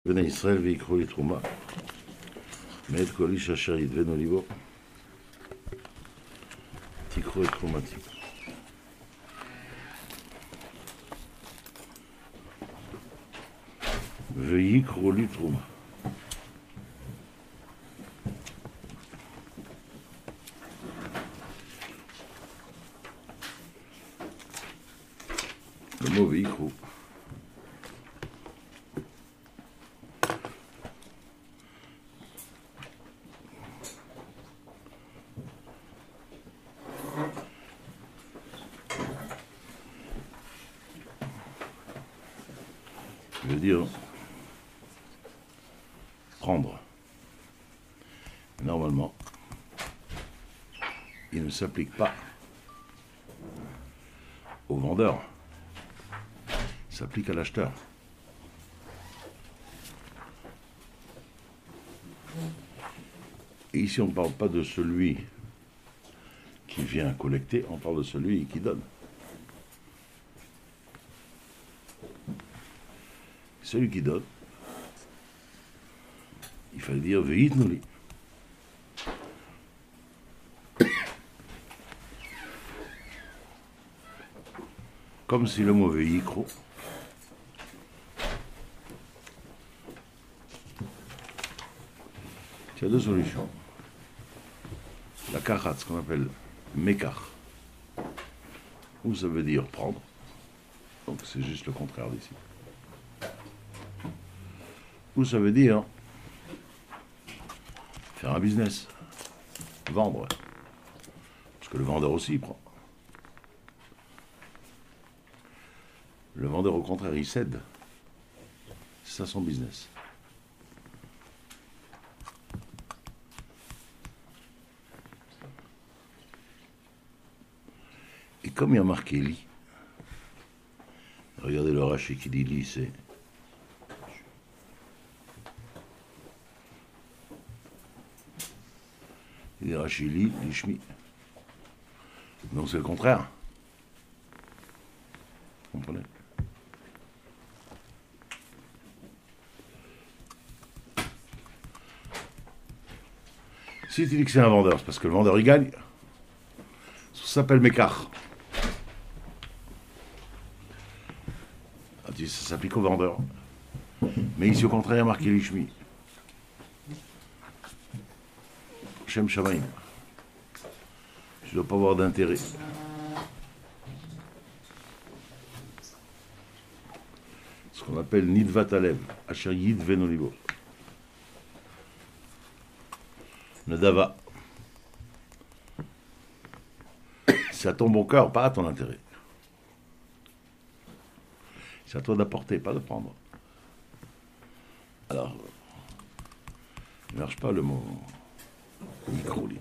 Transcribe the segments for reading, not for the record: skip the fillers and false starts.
בני ישראל ויקחו לי תרומה מאת כל איש אשר ידבנו ליבו תיקחו את תרומתי. ויקחו לי תרומה. le mot ויקחו veut dire prendre. Normalement, il ne s'applique pas au vendeur, il s'applique à l'acheteur. Et ici, on ne parle pas de celui qui vient collecter, on parle de celui qui donne. Celui qui donne, il fallait dire veitnuli. Comme si le mot veikro il y a deux solutions. La karat, ce qu'on appelle mekar, où ça veut dire prendre, donc c'est juste le contraire d'ici. Ou ça veut dire faire un business, vendre, parce que le vendeur aussi prend. Le vendeur au contraire il cède, c'est ça son business. Et comme il y a marqué li, regardez le Rashi qui dit li, c'est il dit Rashi li, lishmi. Donc c'est le contraire. Vous comprenez? Si tu dis que c'est un vendeur, c'est parce que le vendeur il gagne. Ça s'appelle Mekar. Ça s'applique au vendeur. Mais ici au contraire, il y a marqué Lishmi. Shem Shamaim. Je ne dois pas avoir d'intérêt. Ce qu'on appelle Nidvat Alev, Asher Yidvenu Libo. Nadava. C'est à ton bon cœur, pas à ton intérêt. C'est à toi d'apporter, pas de prendre. Alors, il ne marche pas le mot micro-lit.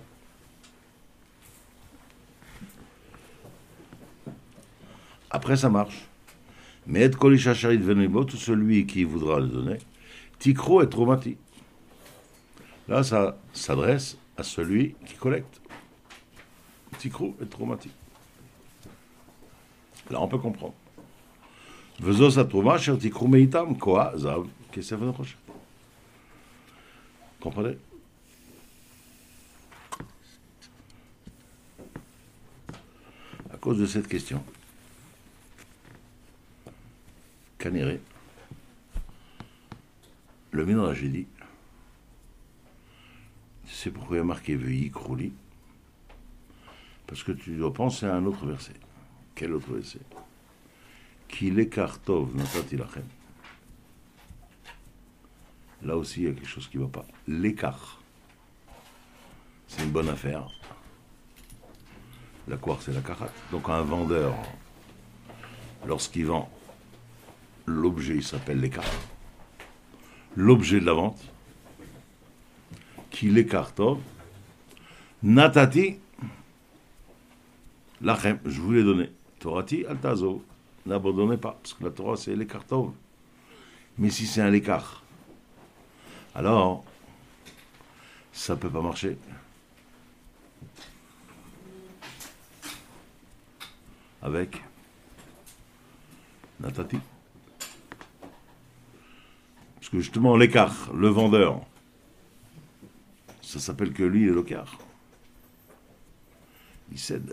Après, ça marche. Mais et kol ish asher yidvenu libo, tout celui qui voudra le donner, tikro et tromati. Là, ça s'adresse à celui qui collecte. Tikro et tromati. Là, on peut comprendre. Vezos atroma asher tikru meitam koa zav kesef v'nechoshet. Comprenez? À cause de cette question, Kanéré, le Midrash dit, c'est pourquoi il y a marqué veikro li, parce que tu dois penser à un autre verset. Quel autre verset? Ki lekar tov natati lachem. Là aussi, il y a quelque chose qui ne va pas. L'écart, c'est une bonne affaire. La koar, c'est la karat. Donc un vendeur, lorsqu'il vend l'objet, il s'appelle l'écart. L'objet de la vente, qui l'écart tov, natati lachem, je vous l'ai donné. Torati altazo, n'abandonnez pas, parce que la Torah c'est l'écart tov. Mais si c'est un l'écart, alors ça ne peut pas marcher. Avec Natati. Parce que justement, l'écart, le vendeur, ça s'appelle que lui, il est l'ocard. Il cède.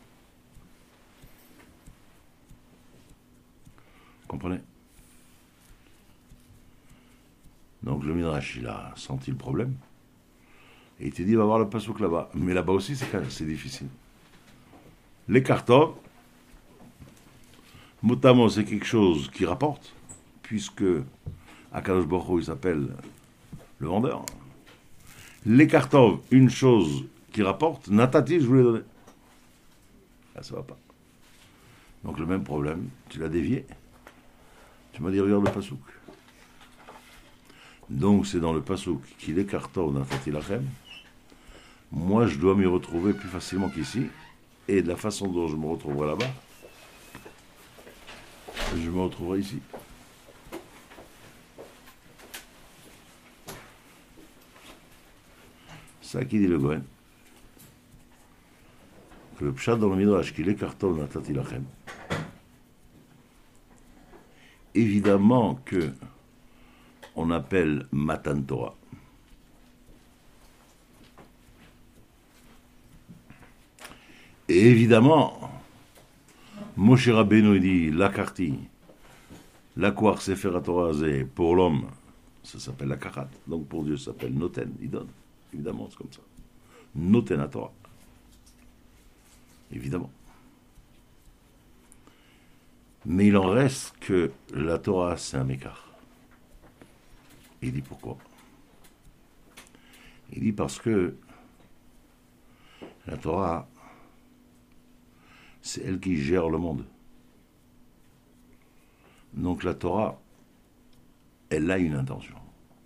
Comprenez? Donc le Midrash, il a senti le problème. Et il t'a dit, va voir le pasouk là-bas. Mais là-bas aussi, c'est difficile. L'écartov, motamo, c'est quelque chose qui rapporte, puisque Akadosh Baruch Hu, il s'appelle le vendeur. L'écartov, une chose qui rapporte, natati, je vous l'ai donné. Là, ça va pas. Donc le même problème, tu l'as dévié. Tu m'as dit, regarde le pasouk. Donc c'est dans le pasouk qu'il écartov natati lachem. Moi, je dois m'y retrouver plus facilement qu'ici. Et de la façon dont je me retrouverai là-bas, je me retrouverai ici. Ça qui dit le Gohen. Que le pshat dans le Midrash, qu'il écartov natati lachem. Évidemment que on appelle Matan Torah. Et évidemment, Moshe Rabbeinu dit la karti, la koar sefer Torah c'est pour l'homme, ça s'appelle la karat. Donc pour Dieu, ça s'appelle noten, il donne. Évidemment, c'est comme ça. Noten à Torah. Évidemment. Mais il en reste que la Torah, c'est un écart. Il dit pourquoi? Il dit parce que la Torah, c'est elle qui gère le monde. Donc la Torah, elle a une intention.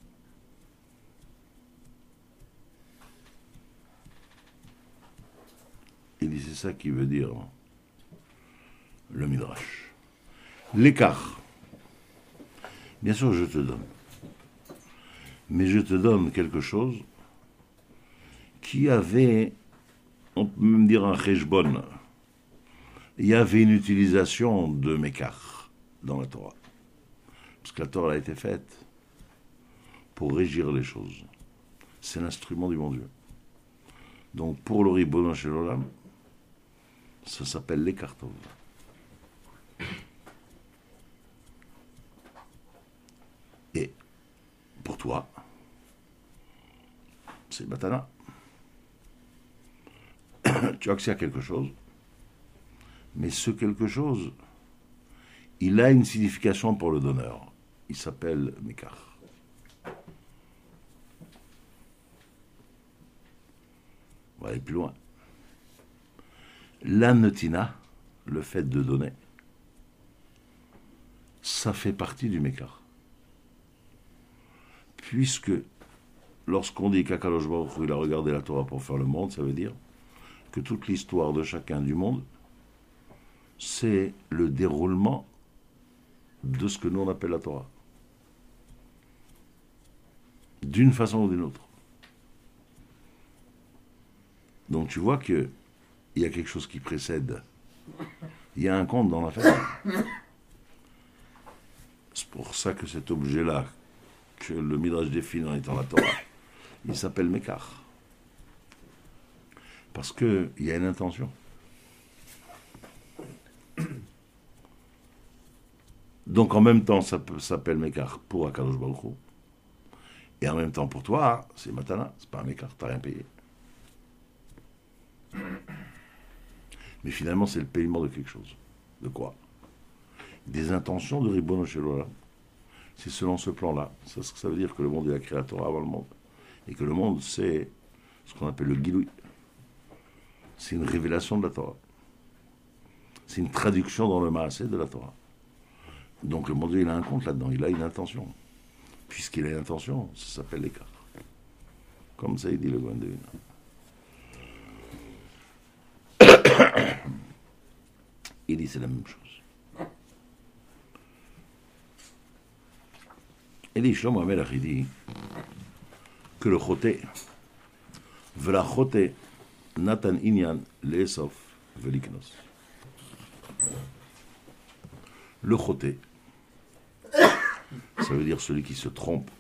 Il dit c'est ça qui veut dire le Midrash. L'écart. Bien sûr, je te donne. Mais je te donne quelque chose qui avait, on peut même dire un cheshbon. Il y avait une utilisation de Mekar dans la Torah. Parce que la Torah a été faite pour régir les choses. C'est l'instrument du bon Dieu. Donc pour le Ribono Shel Olam, ça s'appelle l'écartov. Et pour toi, c'est Matana. Tu as accès à quelque chose. Mais ce quelque chose, il a une signification pour le donneur. Il s'appelle Mekar. On va aller plus loin. L'annetina, le fait de donner, ça fait partie du Mekar. Puisque lorsqu'on dit qu'Akadosh Baruch Hu, il a regardé la Torah pour faire le monde, ça veut dire que toute l'histoire de chacun du monde, c'est le déroulement de ce que nous on appelle la Torah. D'une façon ou d'une autre. Donc tu vois qu'il y a quelque chose qui précède. Il y a un compte dans l'affaire. C'est pour ça que cet objet-là, que le Midrash définit en étant la Torah, il s'appelle Mekar. Parce qu'il y a une intention. Donc en même temps, ça s'appelle Mekar pour Akadosh Baruch Hu. Et en même temps pour toi, c'est Matana, c'est pas un Mekar, t'as rien payé. Mais finalement, c'est le paiement de quelque chose. De quoi? Des intentions de Ribono Shel Olam. C'est selon ce plan-là. Ça veut dire que le monde est la créateur avant le monde. Et que le monde, c'est ce qu'on appelle le Giloui. C'est une révélation de la Torah. C'est une traduction dans le Maasé de la Torah. Donc le monde, il a un compte là-dedans, il a une intention. Puisqu'il a une intention, ça s'appelle l'écart. Comme ça, il dit le Gohen de Vilna. Il dit c'est la même chose. Il dit, Shlomo HaMelech, il dit que le choté, v'la choté, natan inyan, le'esof, veliknos. Le choté, ça veut dire celui qui se trompe.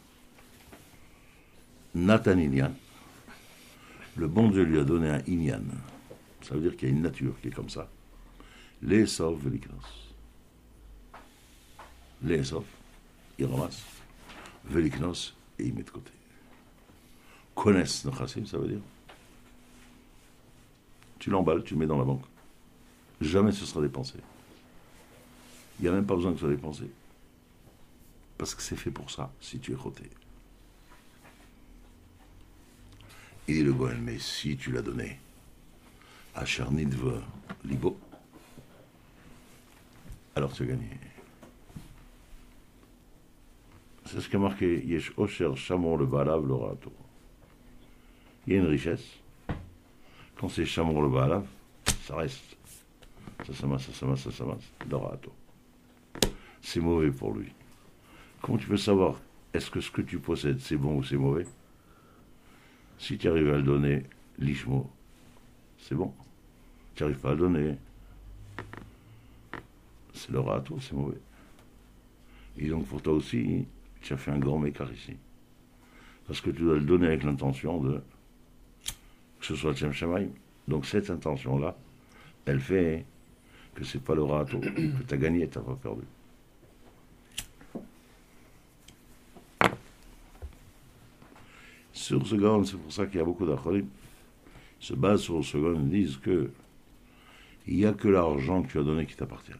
Natan Inyan, le bon Dieu lui a donné un Inyan. Ça veut dire qu'il y a une nature qui est comme ça. L'Esov Veliknos. L'Esov, il ramasse. Veliknos, et il met de côté. Connaissent Nochassim, ça veut dire. Tu l'emballes, tu le mets dans la banque. Jamais ce sera dépensé. Il n'y a même pas besoin que ce soit dépensé. Parce que c'est fait pour ça, si tu es roté. Il dit le Goël, mais si tu l'as donné à Chernidve Libo, alors tu as gagné. C'est ce qu'a marqué Yesh Osher Shamor le Baalav le Raato. Il y a une richesse. Quand c'est Shamor le Baalav, ça reste. Ça s'amasse, le Raato. C'est mauvais pour lui. Comment tu peux savoir est-ce que ce que tu possèdes c'est bon ou c'est mauvais? Si tu arrives à le donner, l'ishmo, c'est bon. Tu n'arrives pas à le donner, c'est le râteau, c'est mauvais. Et donc pour toi aussi, tu as fait un grand écart ici. Parce que tu dois le donner avec l'intention de que ce soit Shem Shamaim. Donc cette intention-là, elle fait que c'est pas le râteau, que tu as gagné et tu n'as pas perdu. Sur ce Gaon, c'est pour ça qu'il y a beaucoup d'Acholim qui se basent sur ce Gaon et disent que il n'y a que l'argent que tu as donné qui t'appartient.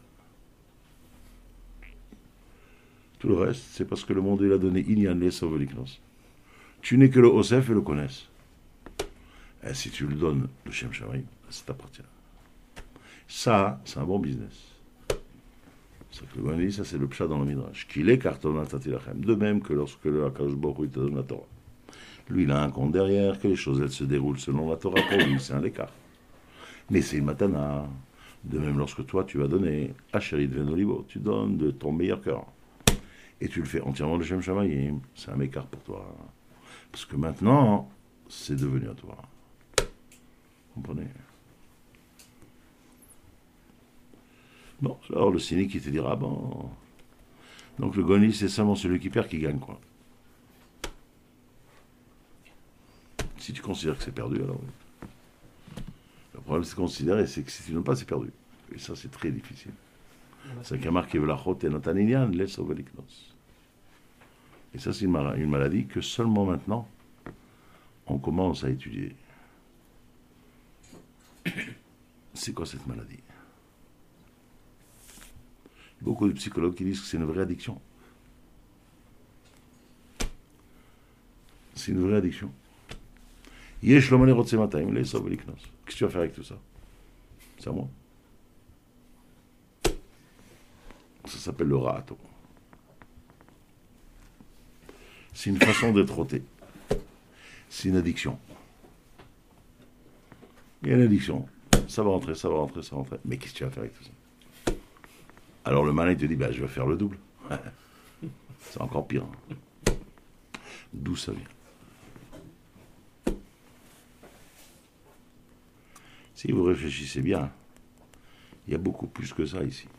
Tout le reste, c'est parce que le monde il a donné Inyan l'Esov Veliknos. Tu n'es que le Osef et le connaissent. Et si tu le donnes, le Shem Shamaim, ça t'appartient. Ça, c'est un bon business. C'est que le Gaon dit, ça c'est le pshat dans le Midrash. Qu'il est cartona tatilachem. De même que lorsque le Akadosh Baruch Hu te donne la Torah. Lui, il a un compte derrière, que les choses, elles se déroulent selon la Torah. Pour lui, c'est un écart. Mais c'est une matana. De même, lorsque toi, tu vas donner à Chérit Venolibo, tu donnes de ton meilleur cœur. Et tu le fais entièrement de Shem Shamayim. C'est un écart pour toi. Parce que maintenant, c'est devenu à toi. Vous comprenez? Bon, alors le cynique, il te dira, bon... Donc le goni, c'est seulement celui qui perd qui gagne, quoi. Si tu considères que c'est perdu, alors oui. Le problème, c'est de considérer, c'est que si tu n'as pas, c'est perdu. Et ça, c'est très difficile. C'est qu'il y a marqué Velachot et Nataninian, l'Esov Veliknos. Et ça, c'est une maladie que seulement maintenant, on commence à étudier. C'est quoi cette maladie? Il y a beaucoup de psychologues qui disent que c'est une vraie addiction. C'est une vraie addiction. Yesh lo manerot sematayim l'Esov Veliknos. Qu'est-ce que tu vas faire avec tout ça? C'est à moi. Ça s'appelle le râteau. C'est une façon d'être ôté. C'est une addiction. Il y a une addiction. Ça va rentrer, ça va rentrer, ça va rentrer. Mais qu'est-ce que tu vas faire avec tout ça? Alors le malin, il te dit, bah, je vais faire le double. C'est encore pire. D'où ça vient? Si vous réfléchissez bien, il y a beaucoup plus que ça ici.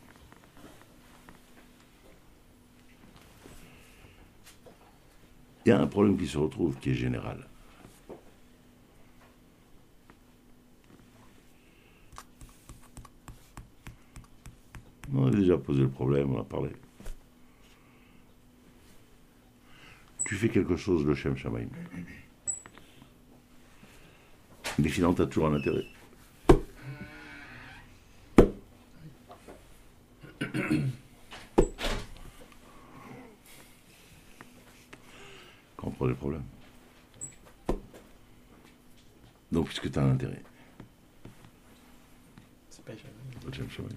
Il y a un problème qui se retrouve, qui est général. On a déjà posé le problème, on a parlé. Tu fais quelque chose, le Shem Shamaim. Mais finalement, tu as toujours un intérêt. Comprenez le problème. Donc, puisque tu as un intérêt. C'est pas Le Shem Shamaim.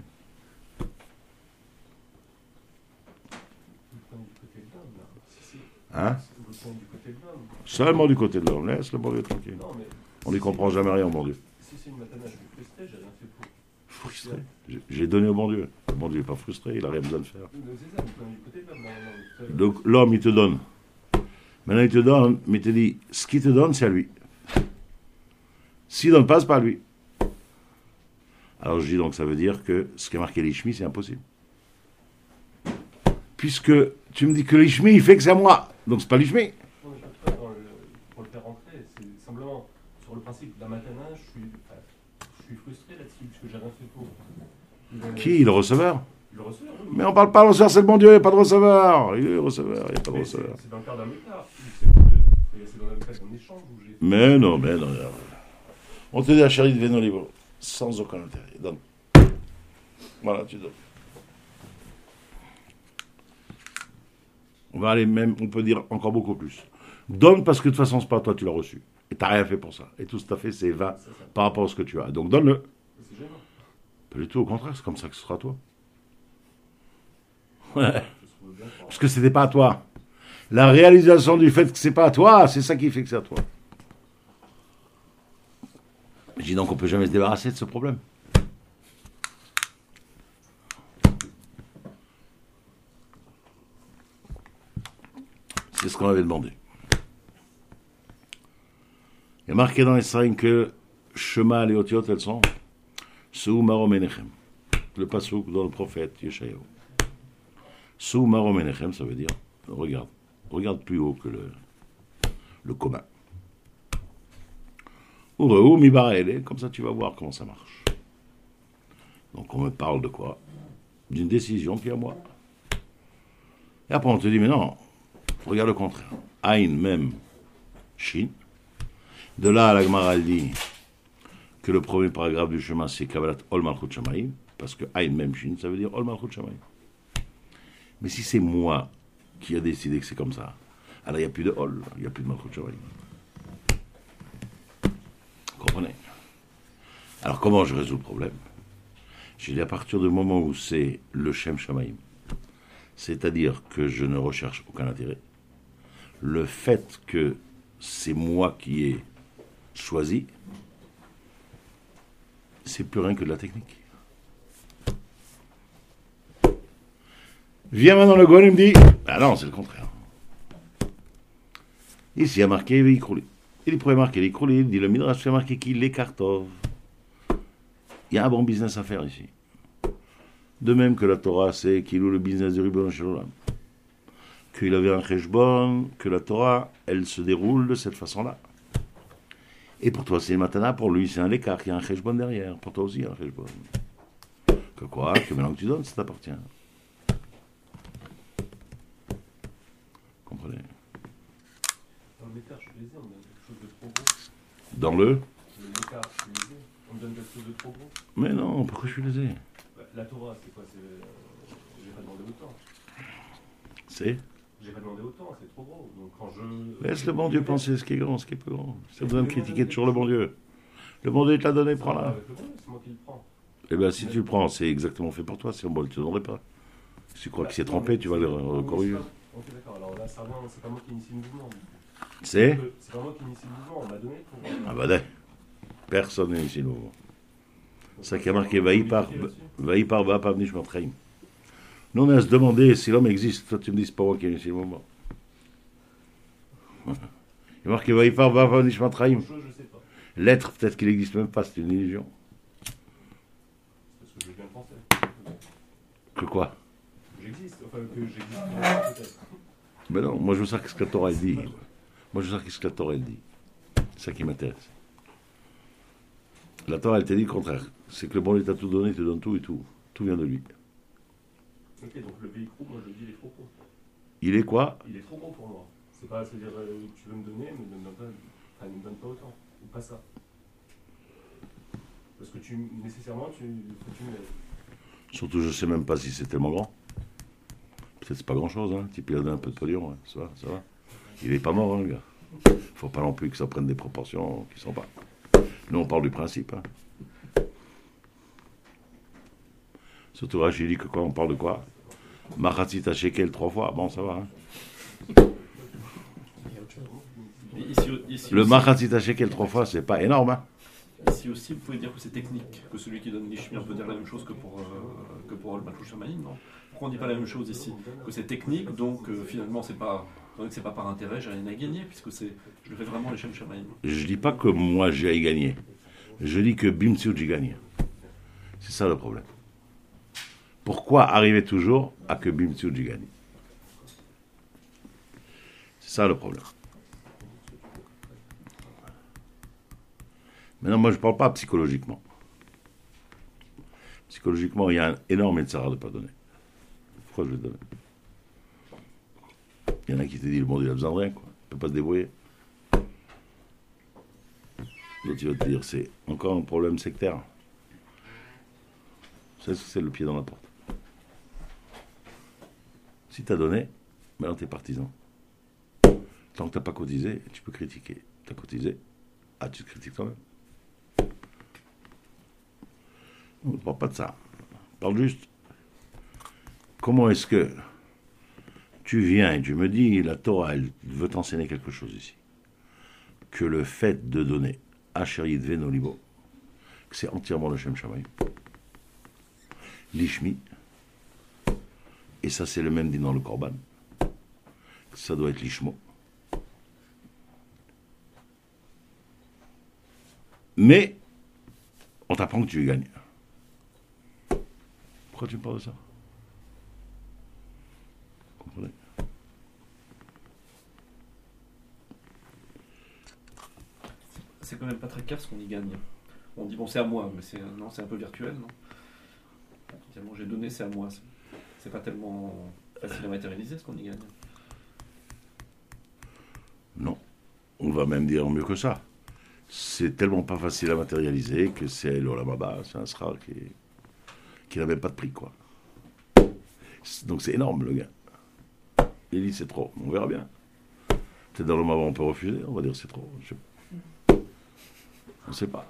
Hein? Seulement du côté de l'homme. Laisse le bon Dieu tranquille. On n'y comprend jamais rien au bon Dieu. Si c'est une matana, je suis frustré, j'ai rien fait pour. Frustré? J'ai donné au bon Dieu. Le bon Dieu n'est pas frustré, il n'a rien besoin de faire. Donc l'homme, il te donne. Maintenant, il te donne, mais il te dit, ce qu'il te donne, c'est à lui. S'il ne donne pas, c'est pas à lui. Alors je dis donc, ça veut dire que ce qui est marqué l'Ishmi, c'est impossible. puisque tu me dis que l'Ishmi, il fait que c'est à moi. Donc c'est pas l'Ishmi. Non, mais je peux pas pour le faire rentrer. C'est simplement sur le principe d'un matin, je suis frustré là-dessus, puisque j'ai rien fait pour. Qui? Le receveur? Le receveur, oui. Mais on parle pas de receveur, c'est le bon Dieu, il n'y a pas de receveur. Il est receveur, il n'y a pas de receveur. C'est dans le cadre d'un écart. C'est dans le cadre d'un échange où j'ai. Mais non. On te dit à chérie de Véno Libre, sans aucun intérêt. Donne. Voilà, tu donnes. On va aller même, on peut dire encore beaucoup plus. Donne parce que de toute façon, c'est pas toi, tu l'as reçu. Et tu n'as rien fait pour ça. Et tout ce que tu as fait, c'est vain par rapport à ce que tu as. Donc donne-le. C'est gênant. Pas du tout, au contraire, c'est comme ça que ce sera toi. Ouais. Parce que c'était pas à toi. La réalisation du fait que c'est pas à toi, c'est ça qui fait que c'est à toi. Je dis donc on peut jamais se débarrasser de ce problème. C'est ce qu'on avait demandé. Il y a marqué dans les signes que Shema et Otiot, elles sont Sou Maro Menechem. Le pasouk dans le prophète Yeshayahu. Sou Maro Menechem, ça veut dire regarde plus haut que le commun. Ureu mi baraele, comme ça tu vas voir comment ça marche. Donc on me parle de quoi? D'une décision qui est à moi. Et après on te dit mais non, regarde le contraire. Aïn même Shin. De là, la Gemara dit que le premier paragraphe du chemin, c'est Kabbalat Ol Malchut Shamayim, parce que Aïn Mem Shin, ça veut dire Ol Malchut Shamayim. Mais si c'est moi qui a décidé que c'est comme ça, alors il n'y a plus de Ol, il n'y a plus de Malchut Shamayim. Vous comprenez? Alors comment je résous le problème? J'ai dit à partir du moment où c'est le Shem Shamayim, c'est-à-dire que je ne recherche aucun intérêt, le fait que c'est moi qui ai choisi, c'est plus rien que de la technique. Viens maintenant le Gohan, il me dit, ah non, c'est le contraire. Ici, il y a marqué Veikrouli. Il pourrait marquer Veikrouli, il dit le Midrash, il y a marqué qui l'écartove. Il y a un bon business à faire ici. De même que la Torah, c'est qu'il loue le business de Ribono Shel Olam. Qu'il avait un cheshbon, que la Torah, elle se déroule de cette façon-là. Et pour toi, c'est une matana, pour lui, c'est un écart, il y a un cheshbon derrière. Pour toi aussi, il y a un cheshbon. Que quoi? Que maintenant que tu donnes, ça t'appartient. Comprenez? Dans l'écart, je suis lésé, on me donne quelque chose de trop gros. Dans le? L'écart, je suis lésé, on me donne quelque chose de trop gros. Mais non, pourquoi je suis lésé? La Torah, c'est quoi? J'ai pas demandé autant. C'est? J'ai pas demandé autant, c'est trop gros. Donc quand je. Laisse le bon Dieu penser ce qui est grand, ce qui est peu grand. Si tu as besoin de critiquer toujours le bon Dieu. Le bon Dieu te l'a donné, prends-la. C'est moi qui le prends. Eh bien, si tu le prends, c'est exactement fait pour toi. Si on ne te le donnerait pas. Si tu crois qu'il s'est trompé, tu vas le corriger. Ok, d'accord. Alors là, ça vient, c'est pas moi qui initie le mouvement. C'est? C'est pas moi qui initie le mouvement, on m'a donné pour. Ah bah d'accord. Personne n'est ici nouveau. C'est ça qui a marqué Vaïpar Ba'apam Nishmat Chaim. Nous, on est à se demander si l'homme existe. Toi, tu me dis, c'est pas moi qui ai initié le mouvement. Il y a marqué Vaïpar Ba'apam Nishmat Chaim. Je sais pas. L'être, peut-être qu'il n'existe même pas, c'est une illusion. Parce que je viens de penser. Que quoi? J'existe, enfin que j'existe peut-être. Mais non, moi je veux savoir ce que la Torah elle dit. Moi je veux savoir ce que la Torah elle dit. C'est ça qui m'intéresse. La Torah elle t'a dit le contraire. C'est que le bon Dieu t'a tout donné, il te donne tout et tout. Tout vient de lui. Ok, donc le véhicule, moi je le dis, il est trop gros. Il est quoi? Il est trop gros pour moi. C'est pas, c'est-à-dire, tu veux me donner, mais ne me donne pas, enfin, ne me donne pas autant. Ou pas ça. Parce que nécessairement, faut que tu me l'aides. Surtout je sais même pas si c'est tellement grand. Peut-être c'est pas grand chose, hein. Type il a donné un peu de pognon, hein. Ça va. Il est pas mort, hein, le gars. Faut pas non plus que ça prenne des proportions qui sont pas. Nous on parle du principe, hein. Surtout Rachid dit que quoi, on parle de quoi? Machatzit shekel 3 fois, bon ça va, hein. Le Machatzit shekel 3 fois, c'est pas énorme, hein. Ici aussi, vous pouvez dire que c'est technique, que celui qui donne l'ishmi, on peut dire la même chose que pour le Malchut Shamayim, non? Pourquoi on ne dit pas la même chose ici? Que c'est technique, donc finalement, c'est pas par intérêt, j'ai rien à gagner, puisque je le fais vraiment les Shem Shamayim. Je dis pas que moi j'ai à y gagner. Je dis que Bimtsiout j'y gagne. C'est ça le problème. Pourquoi arriver toujours à que Bimtsiout j'y gagne? ça le problème. Maintenant, moi, je ne parle pas psychologiquement. Psychologiquement, il y a un énorme étzara de ne pas donner. Pourquoi je vais donner? Il y en a qui te disent le monde, il a besoin de rien, quoi. Il ne peut pas se débrouiller. L'autre, il va te dire, c'est encore un problème sectaire. C'est ce que c'est le pied dans la porte. Si tu as donné, maintenant tu es partisan. Tant que tu n'as pas cotisé, tu peux critiquer. Tu as cotisé, tu te critiques quand même. On ne parle pas de ça. On parle juste. Comment est-ce que tu viens et tu me dis, la Torah, elle veut t'enseigner quelque chose ici. Que le fait de donner, Asher Yidvenu Libo, que c'est entièrement le Shem Shamayim. L'Ishmi, et ça c'est le même dit dans le Korban, ça doit être l'Ishmo. Mais, on t'apprend que tu gagnes. Pourquoi tu me parles de ça? Vous comprenez? C'est quand même pas très clair ce qu'on y gagne. On dit bon c'est à moi, mais c'est un peu virtuel, non? Bon, j'ai donné, c'est à moi. C'est pas tellement facile à matérialiser ce qu'on y gagne. Non, on va même dire mieux que ça. C'est tellement pas facile à matérialiser que c'est l'Olam Haba, c'est un sra qui n'a même pas de prix, quoi. Donc c'est énorme, le gars. Il dit c'est trop, on verra bien. Peut-être dans le moment on peut refuser, on va dire c'est trop. On ne sait pas.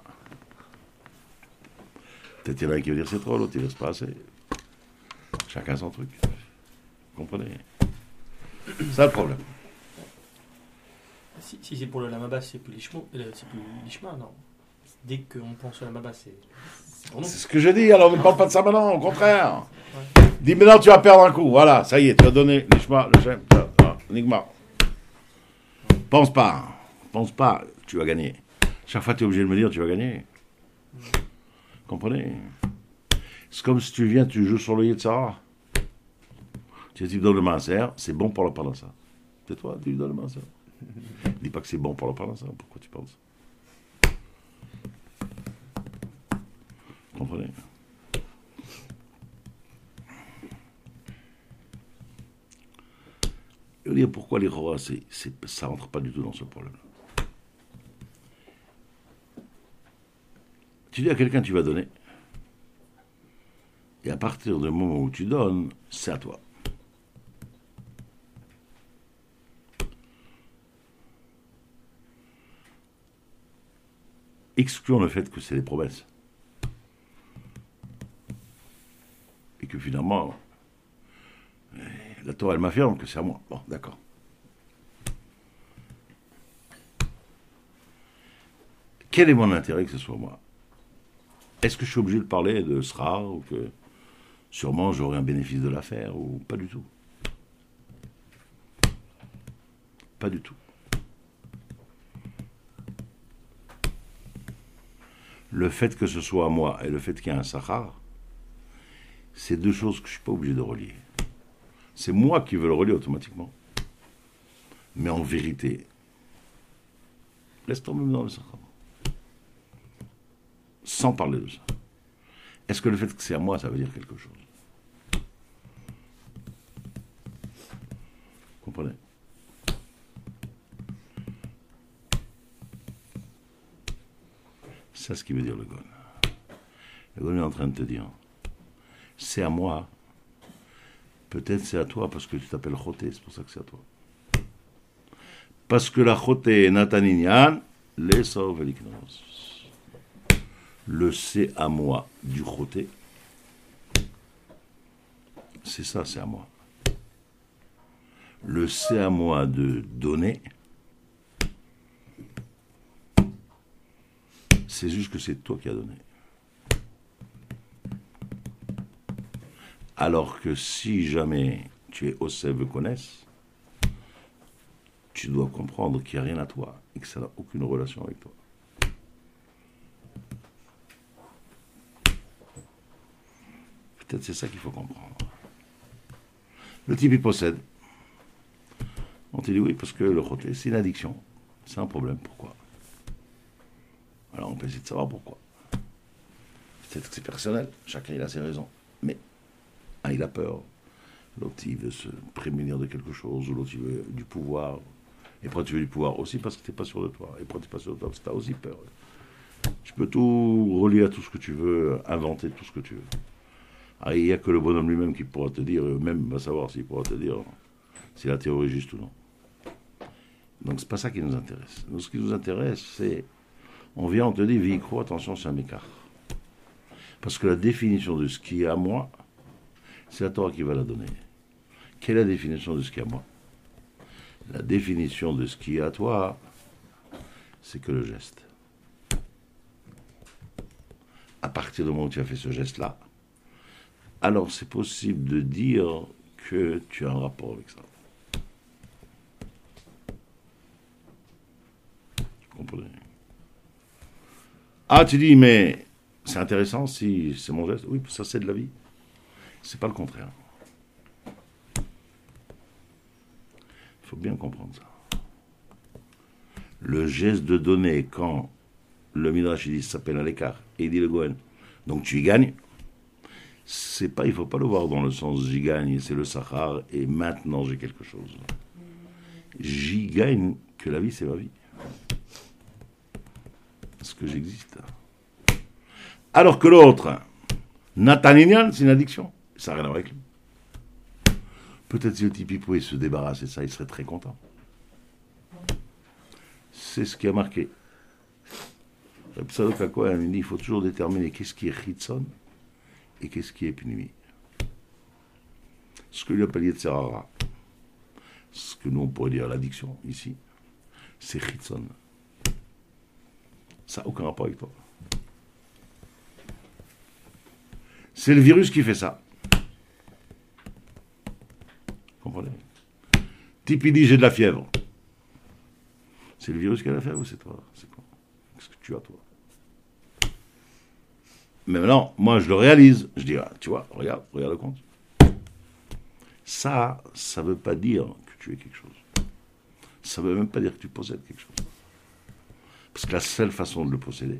Peut-être il y en a un qui veut dire c'est trop, l'autre il laisse pas assez. Chacun son truc. Vous comprenez? C'est ça le problème. Si c'est pour le Lamaba, c'est plus l'Ishma, non. Dès qu'on pense au Lamaba, c'est pour nous. C'est ce que je dis, alors ne parle pas de ça maintenant, au contraire. Ouais. Dis maintenant tu vas perdre un coup, voilà, ça y est, tu as donné l'Ishma, le Shem, Nigma. Pense pas, tu vas gagner. Chaque fois tu es obligé de me dire tu vas gagner. Comprenez? C'est comme si tu viens, tu joues sur le Yetzara. Tu donnes le maaser, c'est bon pour la parnassa. C'est toi, tu lui donnes le maaser. Dis pas que c'est bon pour la parnassa, pourquoi tu parles ça? Comprenez? Je veux dire pourquoi les rois, ça rentre pas du tout dans ce problème-là. Tu dis à quelqu'un tu vas donner, et à partir du moment où tu donnes, c'est à toi. Excluons le fait que c'est des promesses. Et que finalement, la Torah, elle m'affirme que c'est à moi. Bon, d'accord. Quel est mon intérêt que ce soit moi? Est-ce que je suis obligé de parler de Sra ou que sûrement j'aurai un bénéfice de l'affaire ou pas du tout? Pas du tout. Le fait que ce soit à moi et le fait qu'il y ait un Sahar, c'est deux choses que je ne suis pas obligé de relier. C'est moi qui veux le relier automatiquement. Mais en vérité, laisse tomber dans le Sahar. Sans parler de ça. Est-ce que le fait que c'est à moi, ça veut dire quelque chose? Vous comprenez? C'est ce qui veut dire le Gon. Le Gon est en train de te dire, c'est à moi, peut-être c'est à toi parce que tu t'appelles Choté, c'est pour ça que c'est à toi. Parce que la Choté Nataninyan, les sauve l'ignorance. Le c'est à moi du Choté, c'est ça, c'est à moi. Le c'est à moi de donner, c'est juste que c'est toi qui as donné. Alors que si jamais tu es Osef connaisse, tu dois comprendre qu'il n'y a rien à toi et que ça n'a aucune relation avec toi. Peut-être c'est ça qu'il faut comprendre. Le type il possède. On te dit oui, parce que le roté, c'est une addiction. C'est un problème. Pourquoi? Alors on peut essayer de savoir pourquoi. Peut-être que c'est personnel. Chacun il a ses raisons. Mais un, il a peur. L'autre, il veut se prémunir de quelque chose. Ou l'autre, il veut du pouvoir. Et pourquoi tu veux du pouvoir? Aussi parce que tu n'es pas sûr de toi. Et pourquoi tu n'es pas sûr de toi? Parce que tu as aussi peur. Tu peux tout relier à tout ce que tu veux, inventer tout ce que tu veux. Alors, il n'y a que le bonhomme lui-même qui pourra te dire, même va savoir s'il pourra te dire si la théorie est juste ou non. Donc c'est pas ça qui nous intéresse. Nous, ce qui nous intéresse, c'est, on vient, on te dit, Vicro, attention, c'est un écart. Parce que la définition de ce qui est à moi, c'est la Torah qui va la donner. Quelle est la définition de ce qui est à moi? La définition de ce qui est à toi, c'est que le geste. À partir du moment où tu as fait ce geste-là, alors c'est possible de dire que tu as un rapport avec ça. Vous comprenez? Ah, tu dis, mais c'est intéressant si c'est mon geste. Oui, ça c'est de la vie. C'est pas le contraire. Il faut bien comprendre ça. Le geste de donner, quand le Midrash il dit, ça s'appelle un écart, et il dit le Gohen, donc tu y gagnes, c'est pas, il faut pas le voir dans le sens j'y gagne, c'est le Sahar, et maintenant j'ai quelque chose. J'y gagne que la vie c'est ma vie. Parce que j'existe. Alors que l'autre, Nathaniel, c'est une addiction. Ça n'a rien à voir avec lui. Peut-être si le type il pouvait se débarrasser de ça, il serait très content. C'est ce qui a marqué. Il dit il faut toujours déterminer qu'est-ce qui est Chitzon et qu'est-ce qui est Pnimi. Ce que lui appelle Yetzerara, ce que nous on pourrait dire l'addiction ici, c'est Chitzon. Ça n'a aucun rapport avec toi. C'est le virus qui fait ça. Vous comprenez? Type il dit j'ai de la fièvre. C'est le virus qui a la fièvre ou c'est toi? C'est quoi? Qu'est-ce que tu as toi? Mais maintenant, moi je le réalise. Je dis, ah, tu vois, regarde le compte. Ça ne veut pas dire que tu es quelque chose. Ça ne veut même pas dire que tu possèdes quelque chose. Parce que la seule façon de le posséder,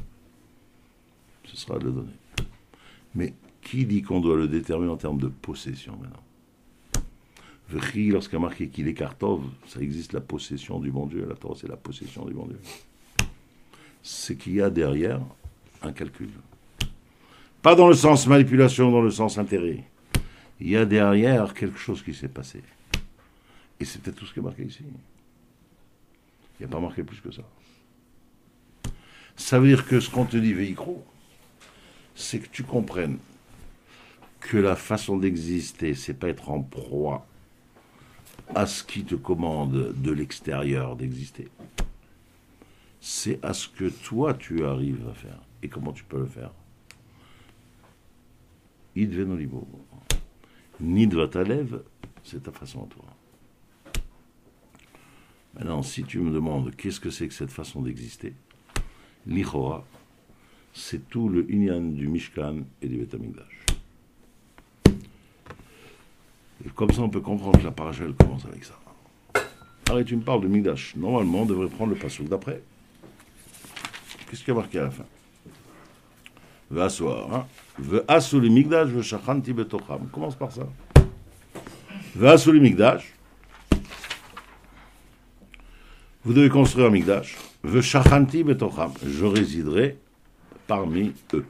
ce sera de le donner. Mais qui dit qu'on doit le déterminer en termes de possession maintenant? V'chi, lorsqu'il y a marqué qu'il est Kartov, ça existe la possession du bon Dieu. La Torah, c'est la possession du bon Dieu. C'est qu'il y a derrière un calcul. Pas dans le sens manipulation, dans le sens intérêt. Il y a derrière quelque chose qui s'est passé. Et c'est peut-être tout ce qui est marqué ici. Il n'y a pas marqué plus que ça. Ça veut dire que ce qu'on te dit, Veikro, c'est que tu comprennes que la façon d'exister, c'est pas être en proie à ce qui te commande de l'extérieur d'exister. C'est à ce que toi tu arrives à faire. Et comment tu peux le faire? Idvenu libo. Nidva talev, c'est ta façon à toi. Maintenant, si tu me demandes qu'est-ce que c'est que cette façon d'exister, l'Ichora, c'est tout le Inyan du Mishkan et du Beth Amikdash. Et comme ça, on peut comprendre que la paracha, elle commence avec ça. Arrête, tu me parles de Mikdash. Normalement, on devrait prendre le passouk d'après. Qu'est-ce qu'il y a marqué à la fin? Ve'assoir. Ve'assou le Mikdash, ve'shachanti betocham. On commence par ça. Ve'assou le Mikdash. Vous devez construire un Mikdash. Ve'shachanti betocham. Je résiderai parmi eux.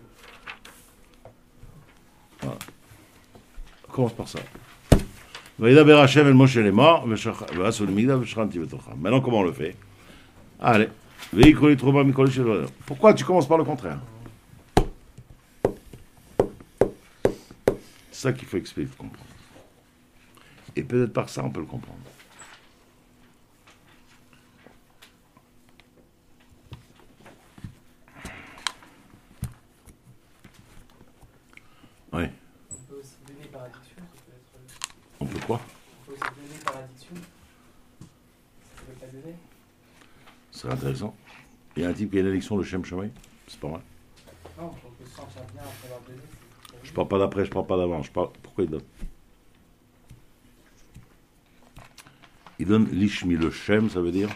Voilà. On commence par ça. Maintenant, comment on le fait? Allez. Pourquoi tu commences par le contraire? C'est ça qu'il faut expliquer, comprendre. Et peut-être par ça, on peut le comprendre. Oui. On peut aussi donner par addiction. On peut quoi? On peut aussi donner par addiction. Ça ne veut pas donner. C'est intéressant. Il y a un type qui a une élection de Shem Shamaï. C'est pas mal. Non, on peut se sentir bien après avoir donné. Je parle pas d'après, je parle pas d'avant. Je parle. Pourquoi il donne? il donne l'ishmi, le shem, ça veut dire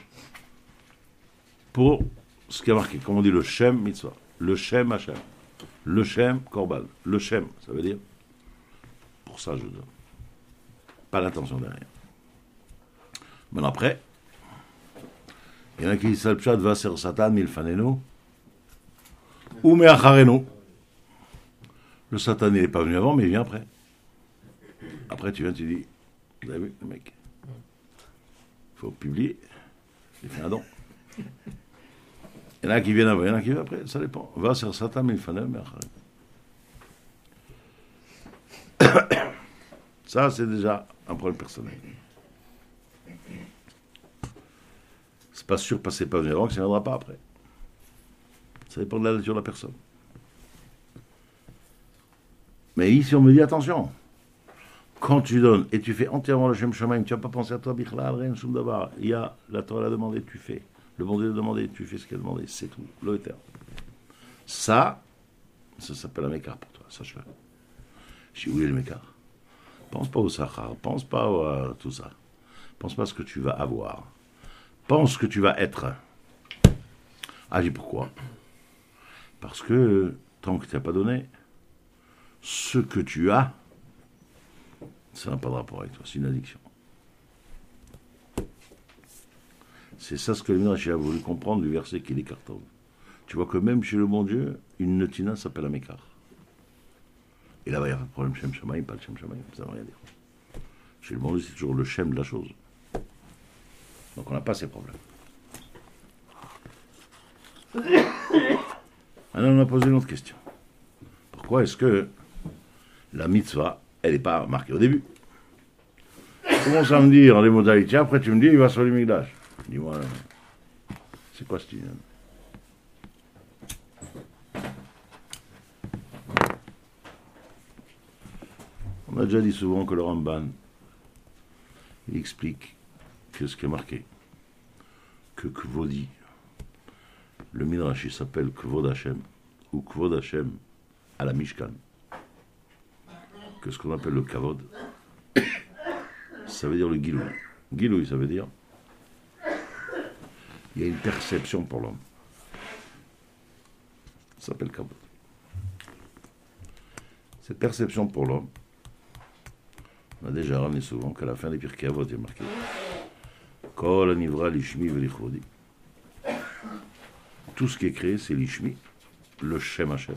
pour ce qui a marqué, comme on dit le shem mitzvah, le shem Hashem, le shem korban, le shem, ça veut dire pour ça je donne. Pas l'intention derrière. Maintenant après, il y en a qui disent Salpchat va ser Satan milfanenu ou me'acharenu. Le Satan il n'est pas venu avant, mais il vient après. Après tu viens, tu dis, vous avez vu le mec, il faut publier, il fait un don. Il y en a qui viennent avant, il y en a qui viennent après, ça dépend. Va ser Satan milfanenu me'acharenu. Ça c'est déjà un problème personnel. C'est pas sûr, passer pas venu avant, que ça ne viendra pas après. Ça dépend de la nature de la personne. Mais ici, on me dit, attention, quand tu donnes et tu fais entièrement le Shem Shamaim, tu n'as pas pensé à toi, Bichlal, Ren, Shum Davar. Il y a la Torah l'a demandé, tu fais. Le bon Dieu l'a demandé, tu fais ce qu'il a demandé, c'est tout. L'Étern. Ça s'appelle un mécart pour toi, sache-le. Je dis, où est le mécart? Pense pas au Sahara, pense pas à tout ça. Pense pas à ce que tu vas avoir. Pense que tu vas être. Ah, j'ai pourquoi? Parce que tant que tu n'as pas donné, ce que tu as, ça n'a pas de rapport avec toi, c'est une addiction. C'est ça ce que le Midrash a voulu comprendre du verset qu'il écarte. Tu vois que même chez le bon Dieu, une netina s'appelle un mécart. Et là, il n'y a pas de problème, Shem Shamaim, pas le Shem Shamaim, ça ne veut rien dire. Chez le bon Dieu, c'est toujours le Shem de la chose. Donc on n'a pas ces problèmes. Alors on a posé une autre question. Pourquoi est-ce que la mitzvah, elle n'est pas marquée au début? Commence à me dire les modalités, après tu me dis, il va sur le Migdash. Dis-moi, c'est quoi ce truc? On a déjà dit souvent que le Ramban, il explique que ce qui est marqué, que Kvodi, le Midrash, il s'appelle Kvod Hashem, ou Kvod Hashem à la Mishkan, que ce qu'on appelle le Kavod, ça veut dire le Gilouï. Gilouï, ça veut dire, il y a une perception pour l'homme. Ça s'appelle Kavod. Cette perception pour l'homme, on a déjà ramené souvent qu'à la fin des Pirkei Avot, il y a marqué Kol Anivra Lishmi Velichvodi. Tout ce qui est créé, c'est l'Ishmi, le Shem Hashem.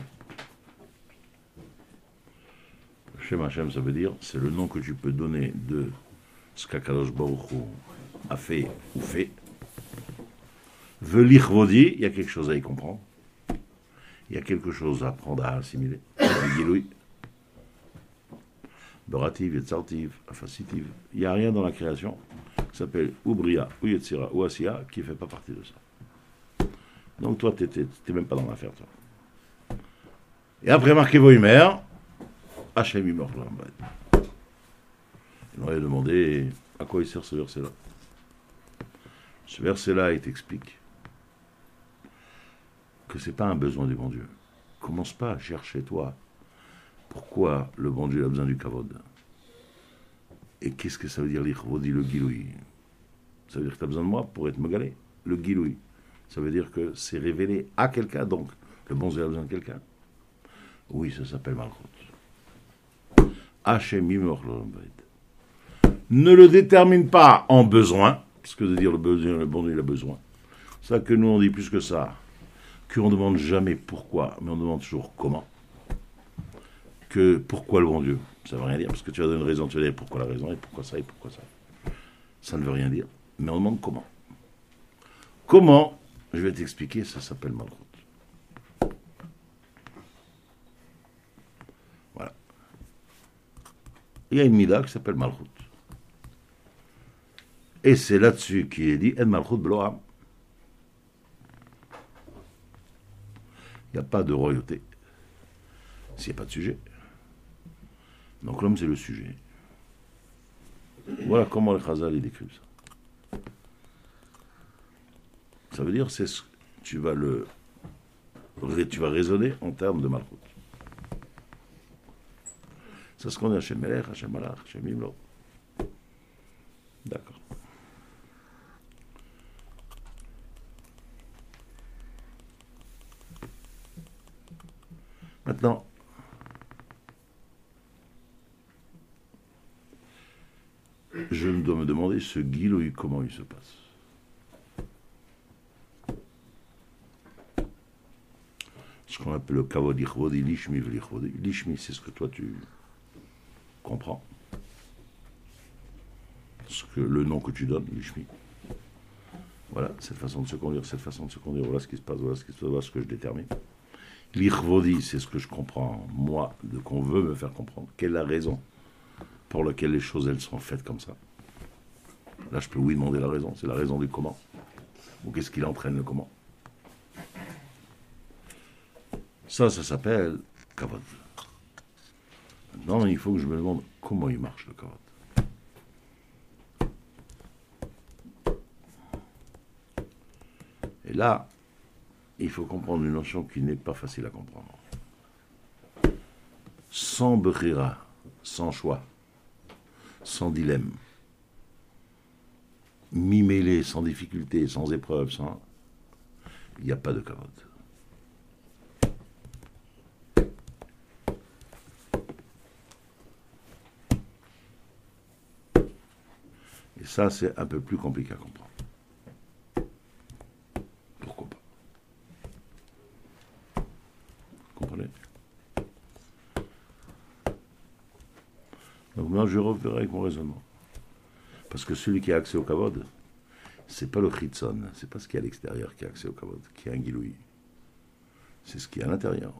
Le Shem Hashem, ça veut dire, c'est le nom que tu peux donner de ce qu'Akadosh Baruch Hu a fait ou fait. Velichvodi, il y a quelque chose à y comprendre. Il y a quelque chose à apprendre à assimiler. Gilouï. Berativ, Yetzartiv, Afasitiv. Il n'y a rien dans la création qui s'appelle ou Bria, ou Yetzira, ou Asiya, qui ne fait pas partie de ça. Donc toi, tu n'es même pas dans l'affaire, toi. Et après, marquez Voimer, Hachem Imor Lambad. Il m'aurait demandé à quoi il sert ce verset-là. Ce verset-là, il t'explique que ce n'est pas un besoin du bon Dieu. Commence pas à chercher, toi, pourquoi le bon Dieu a besoin du kavod. Et qu'est-ce que ça veut dire l'Ichvodi, le Gilouï? Ça veut dire que tu as besoin de moi pour être megalé. Le Gilouï, ça veut dire que c'est révélé à quelqu'un, donc le bon Dieu a besoin de quelqu'un. Oui, ça s'appelle Malchut. Hachem Imor Lolambed. Ne le détermine pas en besoin, parce que de dire le bon Dieu il a besoin. C'est ça que nous on dit plus que ça, qu'on ne demande jamais pourquoi, mais on demande toujours comment. Que pourquoi le bon Dieu, ça ne veut rien dire, parce que tu vas donner une raison, tu vas dire pourquoi la raison, et pourquoi ça, et pourquoi ça. Ça ne veut rien dire, mais on demande comment. Comment, je vais t'expliquer, ça s'appelle Malchut. Voilà. Il y a une Mida qui s'appelle Malchut. Et c'est là-dessus qu'il est dit, En Malchut Bloam. Il n'y a pas de royauté s'il n'y a pas de sujet. Donc l'homme, c'est le sujet. Voilà comment le Chazal il décrit ça. Ça veut dire, tu vas raisonner en termes de Malchut. C'est ce qu'on dit Hachem Melech, Hachem Malach, Hachem Imlo. D'accord. Maintenant, je dois me demander ce Giloui, comment il se passe. Ce qu'on appelle le Kavod Ichvodi, Lishmi Vlichvodi. Lishmi, c'est ce que toi tu comprends. Le nom que tu donnes, Lishmi. Voilà, cette façon de se conduire, voilà ce qui se passe, voilà ce que je détermine. L'Ichvodi, c'est ce que je comprends, moi, de qu'on veut me faire comprendre. Quelle est la raison pour laquelle les choses, elles sont faites comme ça? Là, je peux oui demander la raison, c'est la raison du comment. Ou qu'est-ce qui entraîne le comment? Ça s'appelle Kavod. Maintenant, il faut que je me demande comment il marche le Kavod. Et là, il faut comprendre une notion qui n'est pas facile à comprendre. Sans brira, sans choix, sans dilemme, mi-mêlé, sans difficulté, sans épreuve, il n'y a pas de Kavod. Et ça, c'est un peu plus compliqué à comprendre. Pourquoi pas? Vous comprenez? Donc maintenant, je reviendrai avec mon raisonnement. Parce que celui qui a accès au Kavod, c'est pas le Chitzon, c'est pas ce qui est à l'extérieur qui a accès au Kavod, qui est un Giloui. C'est ce qui est à l'intérieur.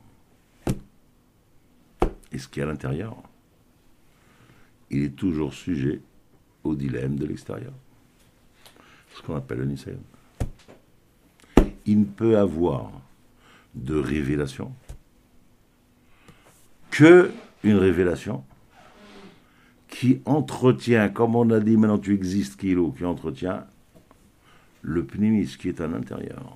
Et ce qui est à l'intérieur, il est toujours sujet au dilemme de l'extérieur. Ce qu'on appelle le Nisayon. Il ne peut avoir de révélation que une révélation qui entretient, comme on a dit, maintenant tu existes, Kilo, qui entretient le pnimis, qui est à l'intérieur.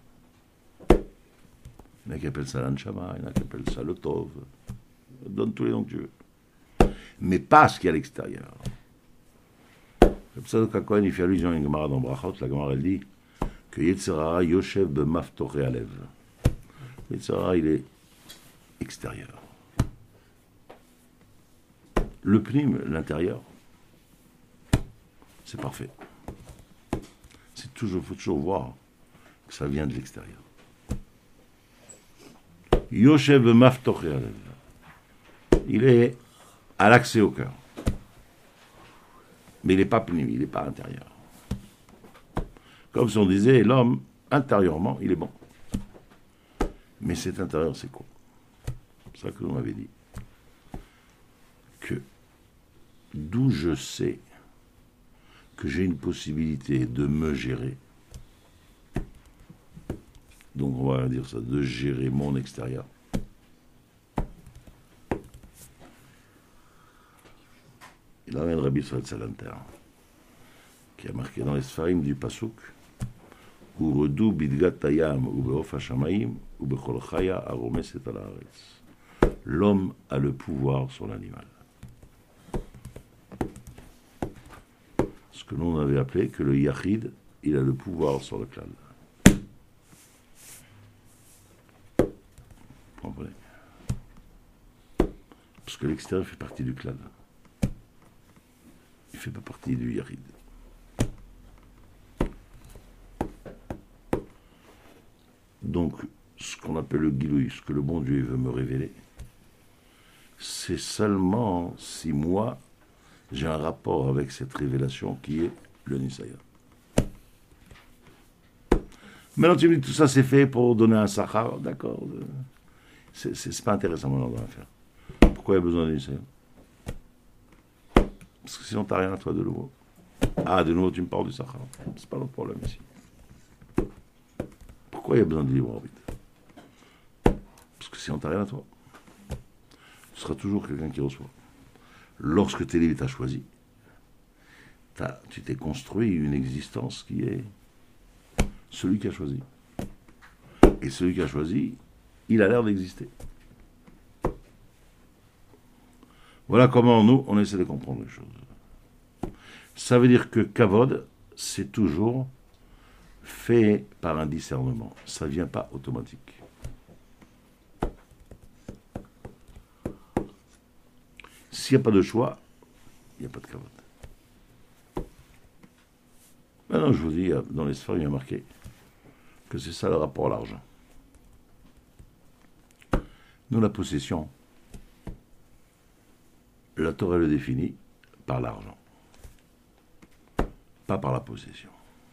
Il y en a qui appellent ça l'anshama, il y en a qui appellent ça le tov. Donne tous les noms que tu veux. Mais pas ce qui est à l'extérieur. C'est pour ça que Cohen il fait allusion à une Gemara dans Brachot. La Gemara elle dit que Yetzirah Yoshev b'maftoré alev. Yetzirah il est extérieur. Le pnim, l'intérieur, c'est parfait. Faut toujours voir que ça vient de l'extérieur. Yoshev b'maftoré alev. Il est à l'accès au cœur. Mais il n'est pas pnim, il n'est pas intérieur. Comme si on disait, l'homme, intérieurement, il est bon. Mais cet intérieur, c'est quoi? C'est ça que l'on m'avait dit. Que d'où je sais que j'ai une possibilité de me gérer, donc on va dire ça, de gérer mon extérieur, il ramène Rabbi Israël Salanter, qui a marqué dans les Sfarim du Pasuk, Uredu bidgat tayam ubeof hashamaim ubechol chaya aromeset al haaretz. L'homme a le pouvoir sur l'animal. Ce que l'on avait appelé que le yachid, il a le pouvoir sur le clan. Vous comprenez? Parce que l'extérieur fait partie du clan. Il ne fait pas partie du Yachid. Donc, ce qu'on appelle le Giloui, ce que le bon Dieu veut me révéler, c'est seulement si moi, j'ai un rapport avec cette révélation qui est le Nisayon. Maintenant, tu me dis tout ça, c'est fait pour donner un sachar, d'accord. C'est pas intéressant maintenant dans l'affaire. Pourquoi il y a besoin de Nisayon? Parce que sinon, tu n'as rien à toi de nouveau. Ah, de nouveau, tu me parles du Sahara. C'est pas notre problème ici. Pourquoi il y a besoin de libre arbitre? Parce que sinon, tu n'as rien à toi. Tu seras toujours quelqu'un qui reçoit. Lorsque tes livres t'as choisi, tu t'es construit une existence qui est celui qui a choisi. Et celui qui a choisi, il a l'air d'exister. Voilà comment nous, on essaie de comprendre les choses. Ça veut dire que Kavod, c'est toujours fait par un discernement. Ça ne vient pas automatique. S'il n'y a pas de choix, il n'y a pas de kavod. Maintenant, je vous dis, dans les sphères, il y a marqué que c'est ça le rapport à l'argent. Nous, la possession, la Torah le définit par l'argent, pas par la possession.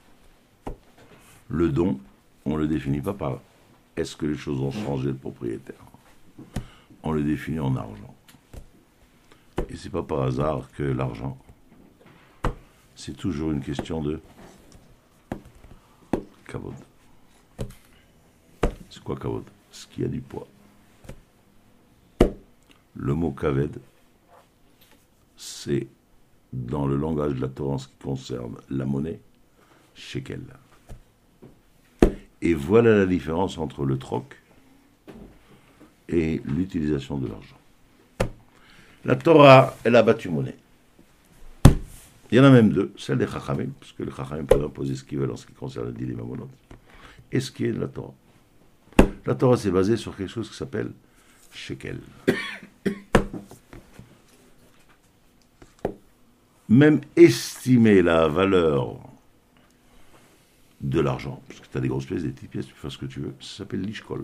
Le don, on ne le définit pas par est-ce que les choses ont changé de propriétaire. On le définit en argent. Et c'est pas par hasard que l'argent, c'est toujours une question de kavod. C'est quoi kavod? Ce qui a du poids. Le mot kaved, c'est dans le langage de la Torah en ce qui concerne la monnaie, shekel. Et voilà la différence entre le troc et l'utilisation de l'argent. La Torah, elle a battu monnaie. Il y en a même deux, celle des Chachamim, parce que les Chachamim peuvent imposer ce qu'ils veulent en ce qui concerne le dilemma monode, et ce qui est de la Torah. La Torah, c'est basé sur quelque chose qui s'appelle shekel. Même estimer la valeur de l'argent, parce que tu as des grosses pièces, des petites pièces, tu fais ce que tu veux, ça s'appelle l'ishkol.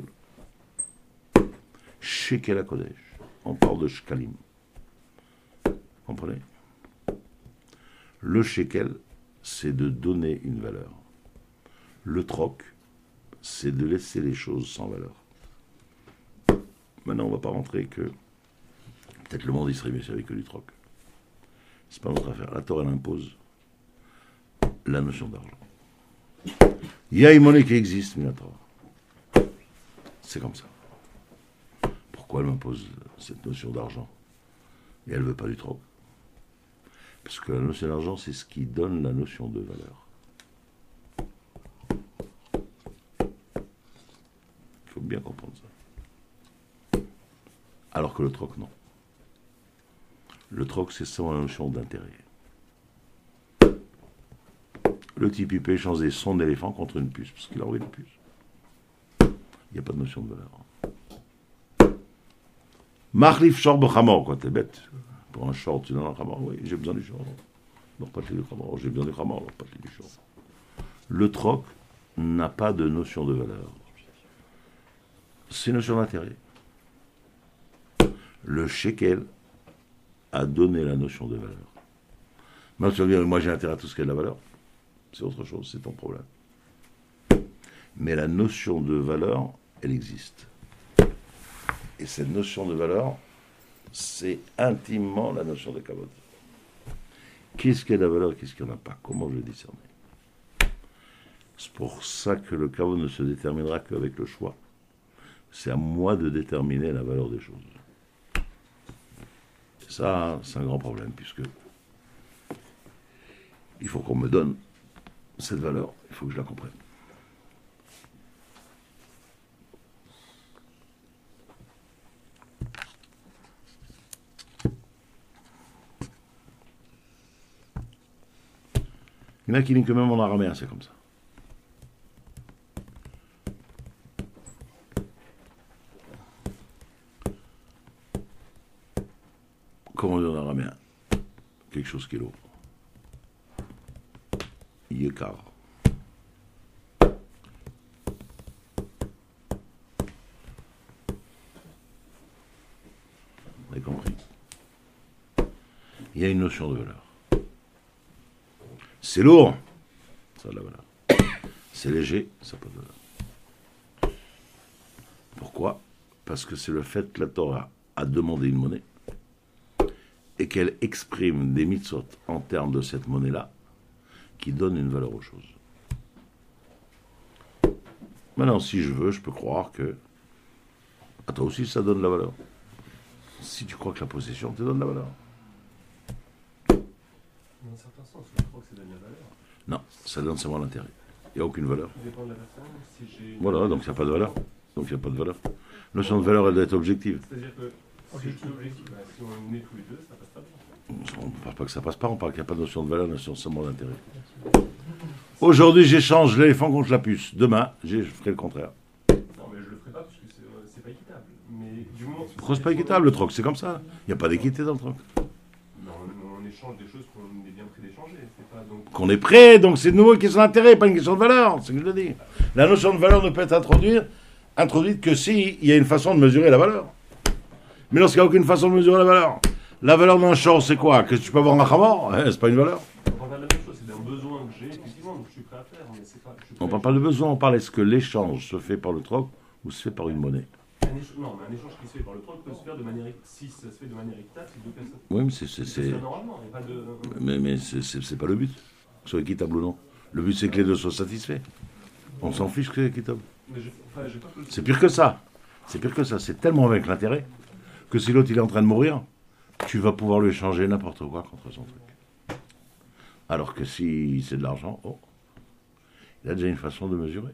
Shekel HaKodesh. On parle de shkalim. Comprenez? Le shekel, c'est de donner une valeur. Le troc, c'est de laisser les choses sans valeur. Maintenant, on ne va pas rentrer que... Peut-être le monde, il serait mieux avec que du troc. C'est pas notre affaire. La Torah, elle impose la notion d'argent. Il y a une monnaie qui existe, mais la Torah. C'est comme ça. Pourquoi elle m'impose cette notion d'argent? Et elle ne veut pas du troc. Parce que la notion d'argent, c'est ce qui donne la notion de valeur. Il faut bien comprendre ça. Alors que le troc, non. Le troc, c'est sans la notion d'intérêt. Le type, il peut échanger son éléphant contre une puce, parce qu'il a envoyé une puce. Il n'y a pas de notion de valeur. Marlif short b'chamor, quoi, t'es bête. Pour un short, tu donnes un khamor, oui, j'ai besoin du short. Alors, pas du khamor, j'ai besoin du khamor, alors pas du short. Le troc n'a pas de notion de valeur. C'est une notion d'intérêt. Le shekel a donné la notion de valeur. Maintenant, tu vas dire, moi j'ai intérêt à tout ce qui a de la valeur. C'est autre chose, c'est ton problème. Mais la notion de valeur, elle existe. Et cette notion de valeur, c'est intimement la notion de kavod. Qu'est-ce qui a de la valeur, qu'est-ce qu'il n'y en a pas? Comment je le discerner? C'est pour ça que le kavod ne se déterminera qu'avec le choix. C'est à moi de déterminer la valeur des choses. Et ça, c'est un grand problème, puisque il faut qu'on me donne cette valeur, il faut que je la comprenne. Il y en a qui disent que même en araméen, c'est comme ça. Comment on dit en araméen? Quelque chose qui est lourd. Yekar. Vous avez compris? Il y a une notion de valeur. C'est lourd, ça a de la valeur. C'est léger, ça n'a pas de valeur. Pourquoi? Parce que c'est le fait que la Torah a demandé une monnaie et qu'elle exprime des mitzvot en termes de cette monnaie-là qui donne une valeur aux choses. Maintenant, si je veux, je peux croire que à toi aussi ça donne la valeur. Si tu crois que la possession te donne la valeur. Dans un certain sens, je crois que ça donne la valeur. Non, ça donne seulement l'intérêt. Il n'y a aucune valeur. Ça dépend de la personne. Si j'ai... Voilà, donc il n'y a pas de valeur. Donc il n'y a pas de valeur. La notion de valeur, elle doit être objective. C'est-à-dire que si je suis objectif, si on est tous les deux, ça passe pas bien. On ne parle pas que ça passe pas, on parle qu'il n'y a pas de notion de valeur, notion seulement d'intérêt. Aujourd'hui, j'échange l'éléphant contre la puce. Demain, je ferai le contraire. Non, mais je le ferai pas parce que c'est pas équitable. Mais Mais du moment. C'est pas équitable, le troc, c'est comme ça. Il n'y a pas d'équité dans le troc. On échange des choses qu'on est bien prêt d'échanger. C'est pas donc. Qu'on est prêt, donc c'est de nouveau une question d'intérêt, pas une question de valeur, c'est ce que je le dis. La notion de valeur ne peut être introduite que s'il y a une façon de mesurer la valeur. Mais lorsqu'il n'y a aucune façon de mesurer la valeur d'un champ, c'est quoi? Que tu peux avoir un khamar? C'est pas une valeur. On parle de la même chose, c'est d'un besoin que j'ai, effectivement, donc je suis prêt à faire, mais c'est pas. On ne parle pas de besoin, on parle est-ce que l'échange se fait par le troc ou se fait par une monnaie? Non, mais un échange qui se fait par le troc peut se faire de manière. Si ça se fait de manière équitable, c'est deux personnes. Oui, mais Ça se c'est. fait normalement, il n'y a pas de. Mais c'est pas le but, que ce soit équitable ou non. Le but, c'est que les deux soient satisfaits. On s'en fiche que c'est équitable. Mais j'ai pas que le- C'est pire que ça. C'est pire que ça. C'est tellement avec l'intérêt que si l'autre il est en train de mourir, tu vas pouvoir lui échanger n'importe quoi contre son truc. Alors que si c'est de l'argent, oh, il a déjà une façon de mesurer.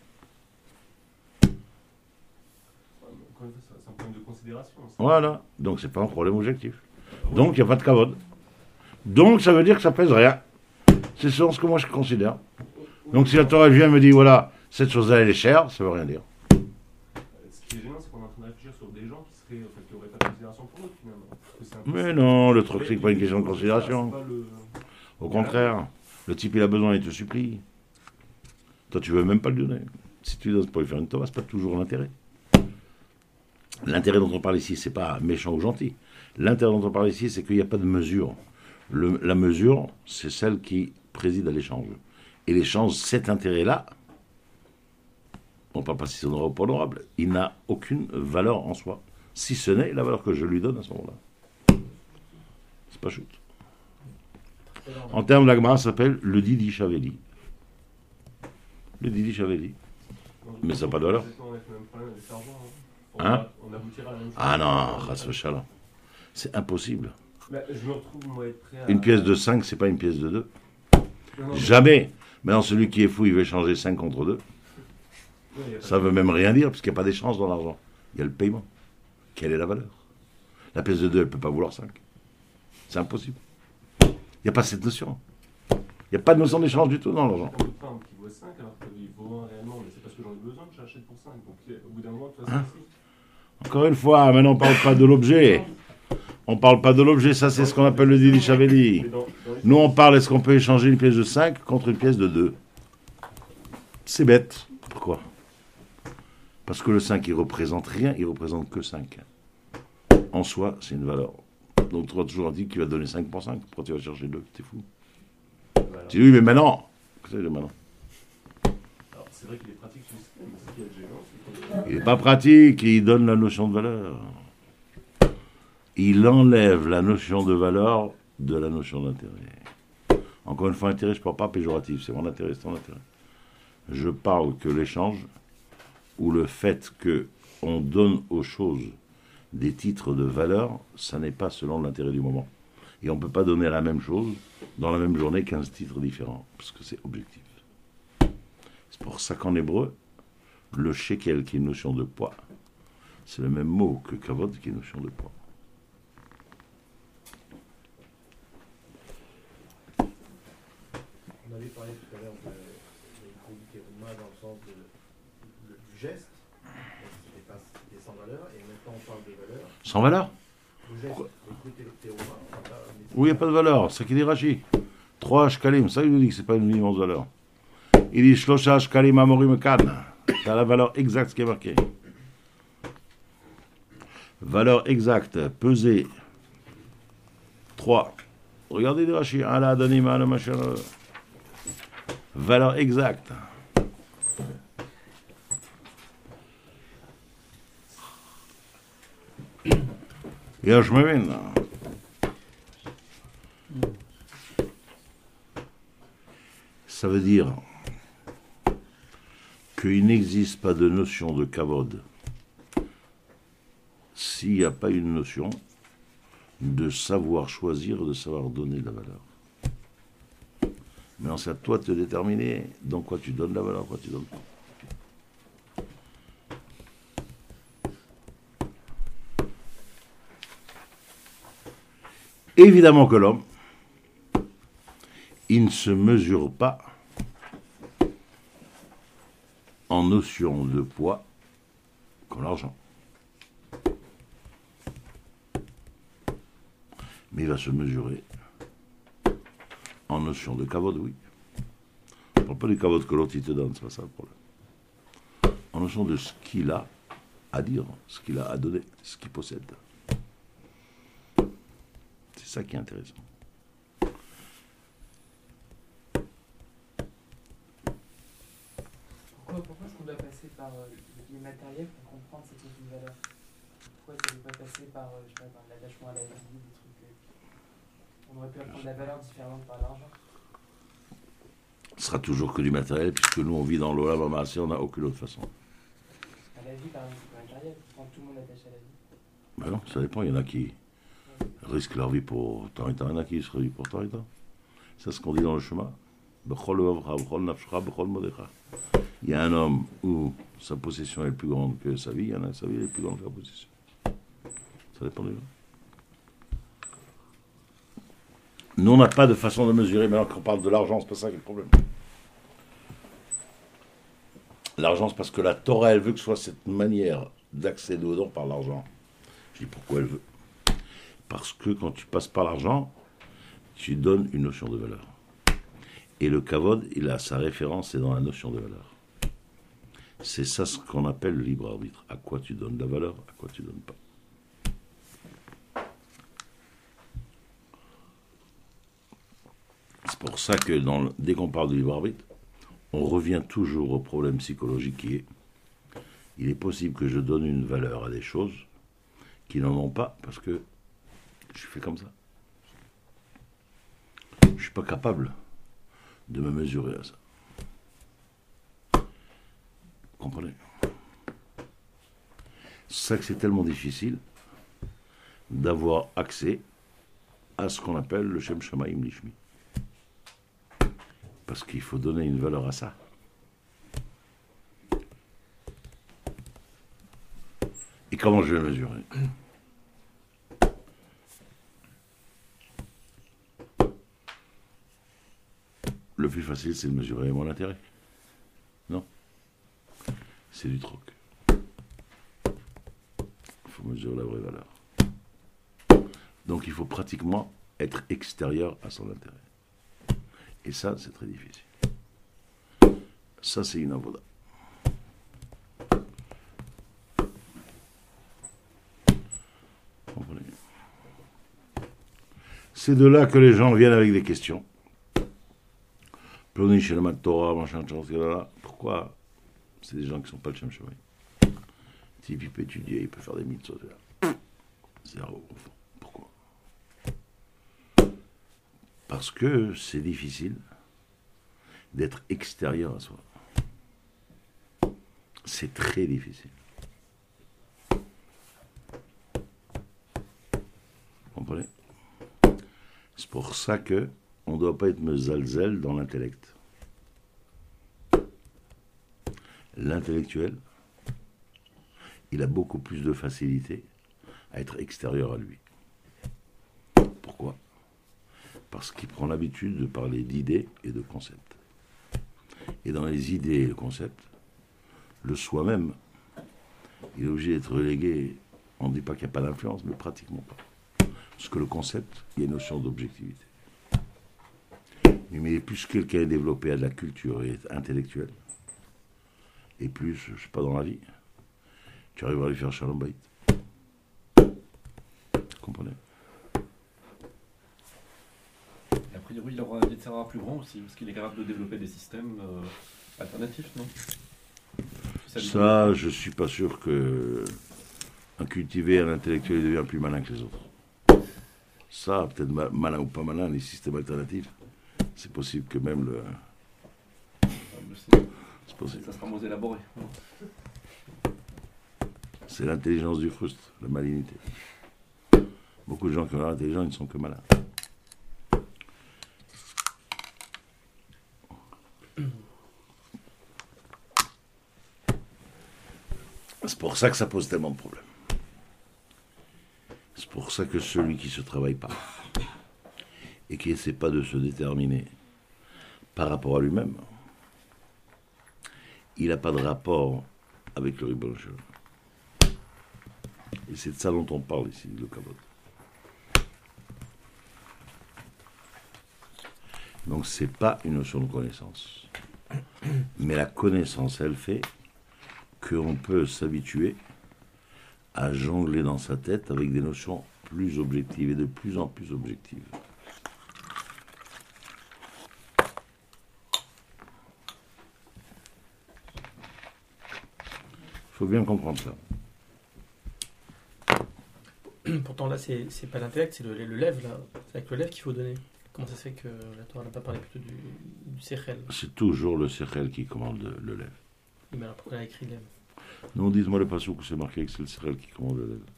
Encore une fois, c'est un problème de considération. Voilà. Donc c'est pas un problème objectif. Donc il n'y a pas de kavod. Donc ça veut dire que ça pèse rien. C'est ce que moi je considère. Donc si la Torah vient et me dit voilà, cette chose-là elle est chère, ça veut rien dire. Ce qui est gênant, c'est qu'on est en train de réfléchir sur des gens qui n'auraient pas de considération pour eux, finalement. Parce que c'est un peu- Mais non, le truc c'est pas une question de C'est considération. pas le- Au contraire, le type il a besoin, il te supplie. Toi tu veux même pas le donner. Si tu donnes pour lui faire une Torah, c'est pas toujours l'intérêt. L'intérêt dont on parle ici, c'est pas méchant ou gentil. L'intérêt dont on parle ici, c'est qu'il n'y a pas de mesure. La mesure, c'est celle qui préside à l'échange. Et l'échange, cet intérêt-là, on ne parle pas si c'est honorable ou pas honorable, il n'a aucune valeur en soi, si ce n'est la valeur que je lui donne à ce moment-là. C'est pas shoot. En termes de la Gemara, ça s'appelle le Didi Chaveli. Le Didi Chaveli. Mais ça n'a pas de valeur. On a le même problème avec l'argent. Hein? On aboutira à la même chose. Ah non, Ras V'Shalom. C'est impossible. Bah, je me retrouve, moi, être prêt à. Une pièce de 5, c'est pas une pièce de 2. Non, non, Jamais. Maintenant, celui qui est fou, il veut échanger 5 contre 2. non, il y a pas Ça veut même rien dire, puisqu'il n'y a pas d'échange dans l'argent. Il y a le paiement. Quelle est la valeur? La pièce de 2, elle ne peut pas vouloir 5. C'est impossible. Il n'y a pas cette notion. Il n'y a pas de notion d'échange du tout dans l'argent. de pain qui vaut 5 alors qu'il vaut 1 réellement, mais c'est parce que j'en ai besoin que j'achète pour 5. Donc au bout d'un moment, de toute façon, Encore une fois, maintenant, on ne parle pas de l'objet. On ne parle pas de l'objet, ça c'est ce qu'on appelle le Didi Chaveli. Mais dans les- Nous, on parle, est-ce qu'on peut échanger une pièce de 5 contre une pièce de 2? C'est bête. Pourquoi? Parce que le 5, il représente rien, il représente que 5. En soi, c'est une valeur. Donc, tu vas toujours dire qu'il va donner 5 pour 5. Pourquoi tu vas chercher 2? T'es fou. voilà. Tu dis oui, mais maintenant. Qu'est-ce que c'est maintenant? Alors, c'est vrai qu'il est pratique ce système, mais ce qui est gênant, c'est qu'on Il n'est pas pratique, il donne la notion de valeur. Il enlève la notion de valeur de la notion d'intérêt. Encore une fois, intérêt, je ne parle pas péjoratif, c'est mon intérêt, c'est ton intérêt. Je parle que l'échange, ou le fait qu'on donne aux choses des titres de valeur, ça n'est pas selon l'intérêt du moment. Et on ne peut pas donner la même chose dans la même journée 15 titres différents, parce que c'est objectif. C'est pour ça qu'en hébreu, le shekel, qui est une notion de poids, c'est le même mot que kavod, qui est une notion de poids. On avait parlé tout à l'heure de conduite Rouma dans le sens du geste, c'était sans valeur, et maintenant on parle de valeur. Sans valeur? Le geste, écoutez Rouma, Oui, il n'y a pas de valeur, c'est ça qu'il dit Rashi. 3 shkalim, ça il nous dit que ce n'est pas une immense valeur. Il dit shlosha shkalim amorim kan. Tu as la valeur exacte, ce qui est marqué. Valeur exacte, pesée. 3. Regardez les Rashi. Ala adonim ala machin. Valeur exacte. Et je me mène. Ça veut dire qu'il n'existe pas de notion de kavod s'il n'y a pas une notion de savoir choisir, de savoir donner de la valeur. Maintenant, c'est à toi de te déterminer dans quoi tu donnes la valeur, quoi tu donnes pas. Évidemment que l'homme, il ne se mesure pas en notion de poids comme l'argent. Mais il va se mesurer en notion de kavod, oui. On ne parle pas du kavod que l'autre il te donne, c'est pas ça le problème. En notion de ce qu'il a à dire, ce qu'il a à donner, ce qu'il possède. C'est ça qui est intéressant. Pourquoi est-ce qu'on doit passer par les matériels pour comprendre cette notion de valeur? Pourquoi ça ne peut pas passer par, je sais pas, par l'attachement à la vie, des trucs. On aurait pu apprendre la valeur différemment par l'argent. Ce sera toujours que du matériel, puisque nous on vit dans l'Olam Hamaasé, on n'a aucune autre façon. À la vie, par exemple, c'est pas matériel. Quand tout le monde attache à la vie. Ben non, ça dépend, il y en a qui risquent leur vie pour tant et tant, il y en a qui se réduisent pour tant et tant. C'est ce qu'on dit dans le chemin. Il y a un homme où sa possession est plus grande que sa vie, il y en a sa vie est plus grande que sa possession. Ça dépend des gens. Nous, on n'a pas de façon de mesurer, mais quand on parle de l'argent, c'est pas ça qui est le problème. L'argent, c'est parce que la Torah, elle veut que ce soit cette manière d'accéder au don par l'argent. Je dis pourquoi elle veut. Parce que quand tu passes par l'argent, tu donnes une notion de valeur. Et le kavod, il a sa référence, c'est dans la notion de valeur. C'est ça ce qu'on appelle le libre arbitre. À quoi tu donnes de la valeur, à quoi tu donnes pas. C'est pour ça que dès qu'on parle de libre arbitre, on revient toujours au problème psychologique qui est il est possible que je donne une valeur à des choses qui n'en ont pas parce que je suis fait comme ça. Je ne suis pas capable de me mesurer à ça. Vous comprenez? C'est ça que c'est tellement difficile d'avoir accès à ce qu'on appelle le Shem Shamaim Lishmi. Parce qu'il faut donner une valeur à ça. Et comment je vais mesurer? Le plus facile, c'est de mesurer mon intérêt. Non. C'est du troc. Il faut mesurer la vraie valeur. Donc il faut pratiquement être extérieur à son intérêt. Et ça, c'est très difficile. Ça, c'est une avoda. Comprenez? C'est de là que les gens viennent avec des questions. Pourquoi? C'est des gens qui ne sont pas le Shem Shamaim. S'il peut étudier, il peut faire des mitzvot. Zéro, au fond. Pourquoi? Parce que c'est difficile d'être extérieur à soi. C'est très difficile. Vous comprenez? C'est pour ça que on ne doit pas être mezalzel dans l'intellect. L'intellectuel, il a beaucoup plus de facilité à être extérieur à lui. Pourquoi? Parce qu'il prend l'habitude de parler d'idées et de concepts. Et dans les idées et le concept, le soi-même, il est obligé d'être relégué. On ne dit pas qu'il n'y a pas d'influence, mais pratiquement pas. Parce que le concept, il y a une notion d'objectivité. Mais plus quelqu'un est développé à de la culture et est intellectuel, et plus, je ne sais pas, dans la vie, tu arrives à lui faire shalom bayit. Vous comprenez? Et a priori, il aura des terrains plus grands aussi, parce qu'il est capable de développer des systèmes alternatifs, non? Ça, je ne suis pas sûr que un cultivé, un intellectuel, il devient plus malin que les autres. Ça, peut-être malin ou pas malin, les systèmes alternatifs, c'est possible que même le... C'est possible. Ça sera moins élaboré. C'est l'intelligence du frustre, la malignité. Beaucoup de gens qui ont l'air intelligents, ils ne sont que malins. C'est pour ça que ça pose tellement de problèmes. C'est pour ça que celui qui ne se travaille pas et qui n'essaie pas de se déterminer par rapport à lui-même, il n'a pas de rapport avec le Ribbono Shel Olam. Et c'est de ça dont on parle ici, le kavod. Donc c'est pas une notion de connaissance. Mais la connaissance, elle fait qu'on peut s'habituer à jongler dans sa tête avec des notions plus objectives et de plus en plus objectives. Il faut bien comprendre ça. Pourtant là, c'est pas l'intellect, c'est le lève là. C'est avec le lève qu'il faut donner. Comment ça se fait que la Torah n'a pas parlé plutôt du sechel? C'est toujours le sechel qui commande le lève. Oui, mais alors pourquoi elle a écrit lève? Non, dites-moi le passage où c'est marqué que c'est le sechel qui commande le lève.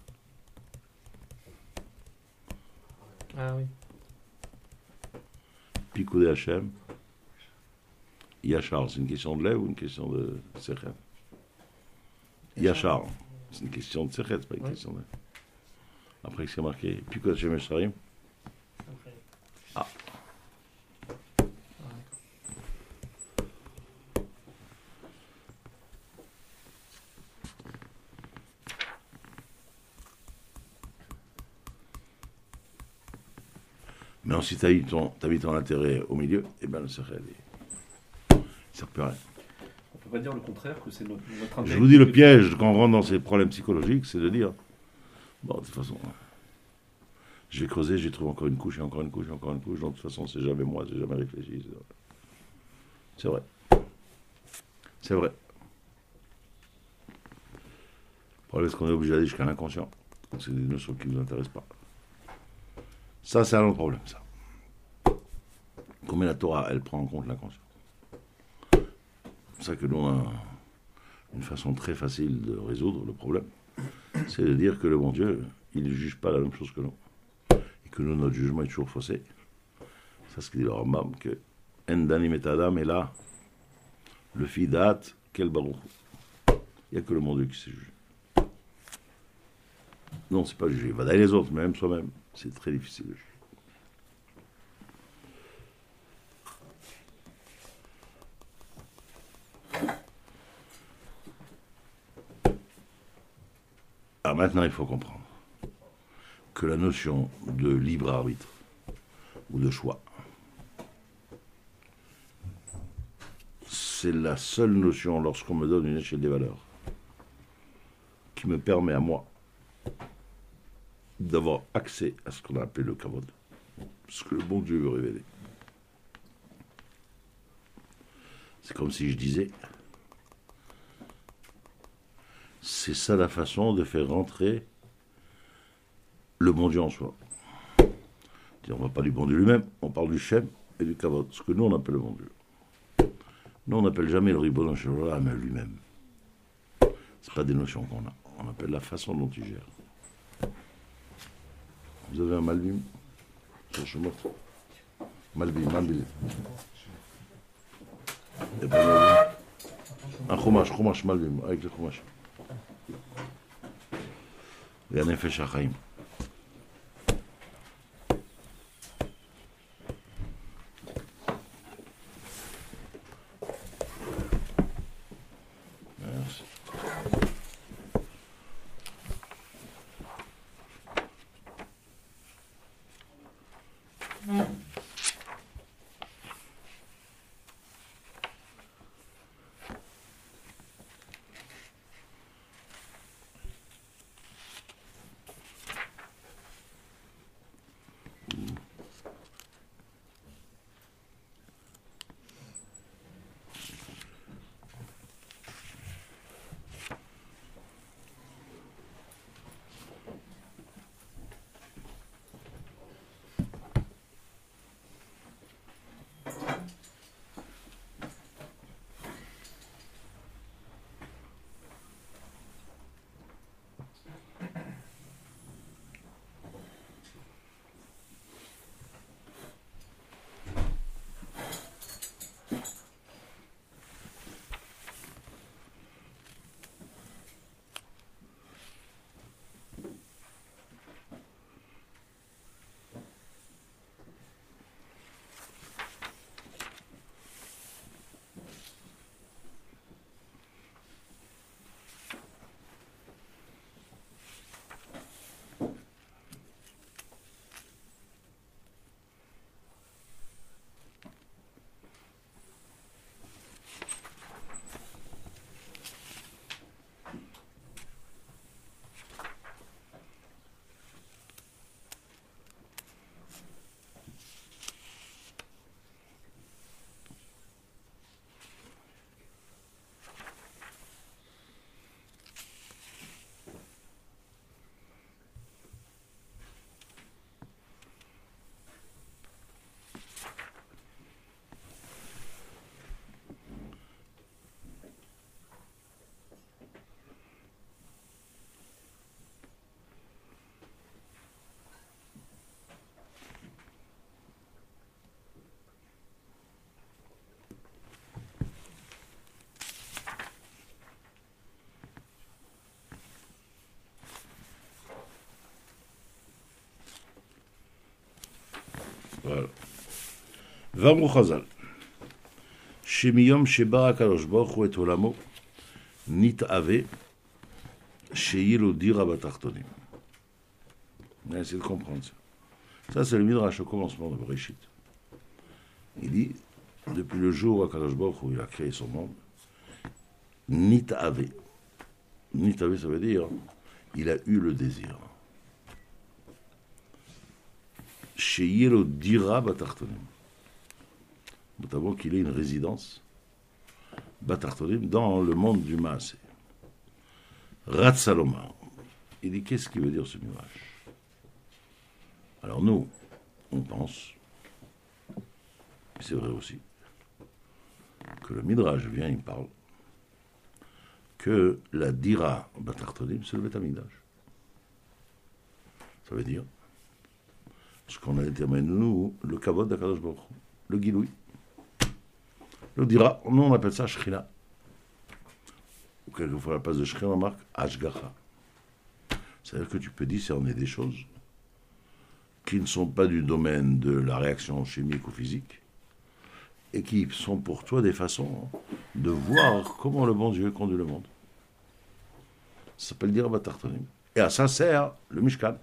Ah oui. Pikoudé Hachem, Yachar, c'est une question de lève ou une question de sechel? Yachar, c'est une question de sechel, c'est pas une question de lève. Après, c'est marqué Pikoudé Hachem Yesharim. Après. Ah. D'accord. Mais si tu as mis ton intérêt au milieu, eh bien le sechel, ça ne sert plus à rien. On peut pas dire le contraire, que c'est notre intellect. Je vous dis, le piège, quand on rentre dans ces problèmes psychologiques, c'est de dire, bon, de toute façon, j'ai creusé, j'ai trouvé encore une couche, et encore une couche, et encore une couche, donc de toute façon, c'est jamais moi, j'ai jamais réfléchi. C'est vrai. C'est vrai. Le problème, c'est qu'on est obligé d'aller jusqu'à l'inconscient. C'est des notions qui ne nous intéressent pas. Ça, c'est un autre problème, ça. Combien la Torah, elle prend en compte l'inconscient. C'est ça que nous, on a une façon très facile de résoudre le problème. C'est de dire que le bon Dieu, il ne juge pas la même chose que nous. Et que nous, notre jugement est toujours faussé. C'est ce que dit le Rambam, que Endani Metadam est là, le Fidat, quel baron. Il n'y a que le bon Dieu qui sait juger. Non, c'est pas juger. Va d'aller les autres, mais même soi-même. C'est très difficile de juger. Alors maintenant, il faut comprendre que la notion de libre arbitre ou de choix, c'est la seule notion, lorsqu'on me donne une échelle des valeurs, qui me permet à moi d'avoir accès à ce qu'on a appelé le kavod, ce que le bon Dieu veut révéler. C'est comme si je disais, c'est ça la façon de faire rentrer le bon Dieu en soi. On ne parle pas du bon Dieu lui-même, on parle du Shem et du kavod, ce que nous on appelle le bon Dieu. Nous on n'appelle jamais le Ribono Shel Olam lui-même. C'est pas des notions qu'on a, on appelle la façon dont il gère. Vous avez un Malbim? Malbim. Un chumash Malbim, avec le chumash. Et un Nefesh HaChaim. Merci. voilà. Vamru Chazal. Shemiyom Sheba Akadosh Baruch Hu et Olamo Nit'ave Sheyilo Dira Batartonim. On va essayer de comprendre ça. Ça, c'est le Midrash au commencement de Bereshit. Il dit, depuis le jour où Akadosh Baruch Hu il a créé son monde, Nit'ave. Nit'ave, ça veut dire, il a eu le désir. Sheyilo Dira Batartonim. Notamment qu'il ait une résidence, Batartonim, dans le monde du Maasé. Ratsaloma. Il dit, qu'est-ce qu'il veut dire ce Midrash? Alors nous, on pense, et c'est vrai aussi, que le Midrash vient, il parle, que la Dira Batartonim, c'est le Beth Amikdash. Ça veut dire, ce qu'on a déterminé, nous, le Kavod d'Akadosh Baruch Hu, le Giloui. Le Dira, nous on appelle ça Shechina. Ou quelquefois à la place de Shechina, on marque Ashgacha. C'est-à-dire que tu peux discerner des choses qui ne sont pas du domaine de la réaction chimique ou physique, et qui sont pour toi des façons de voir comment le bon Dieu conduit le monde. Ça s'appelle Dira Batartonim. Et à ça sert le Mishkan.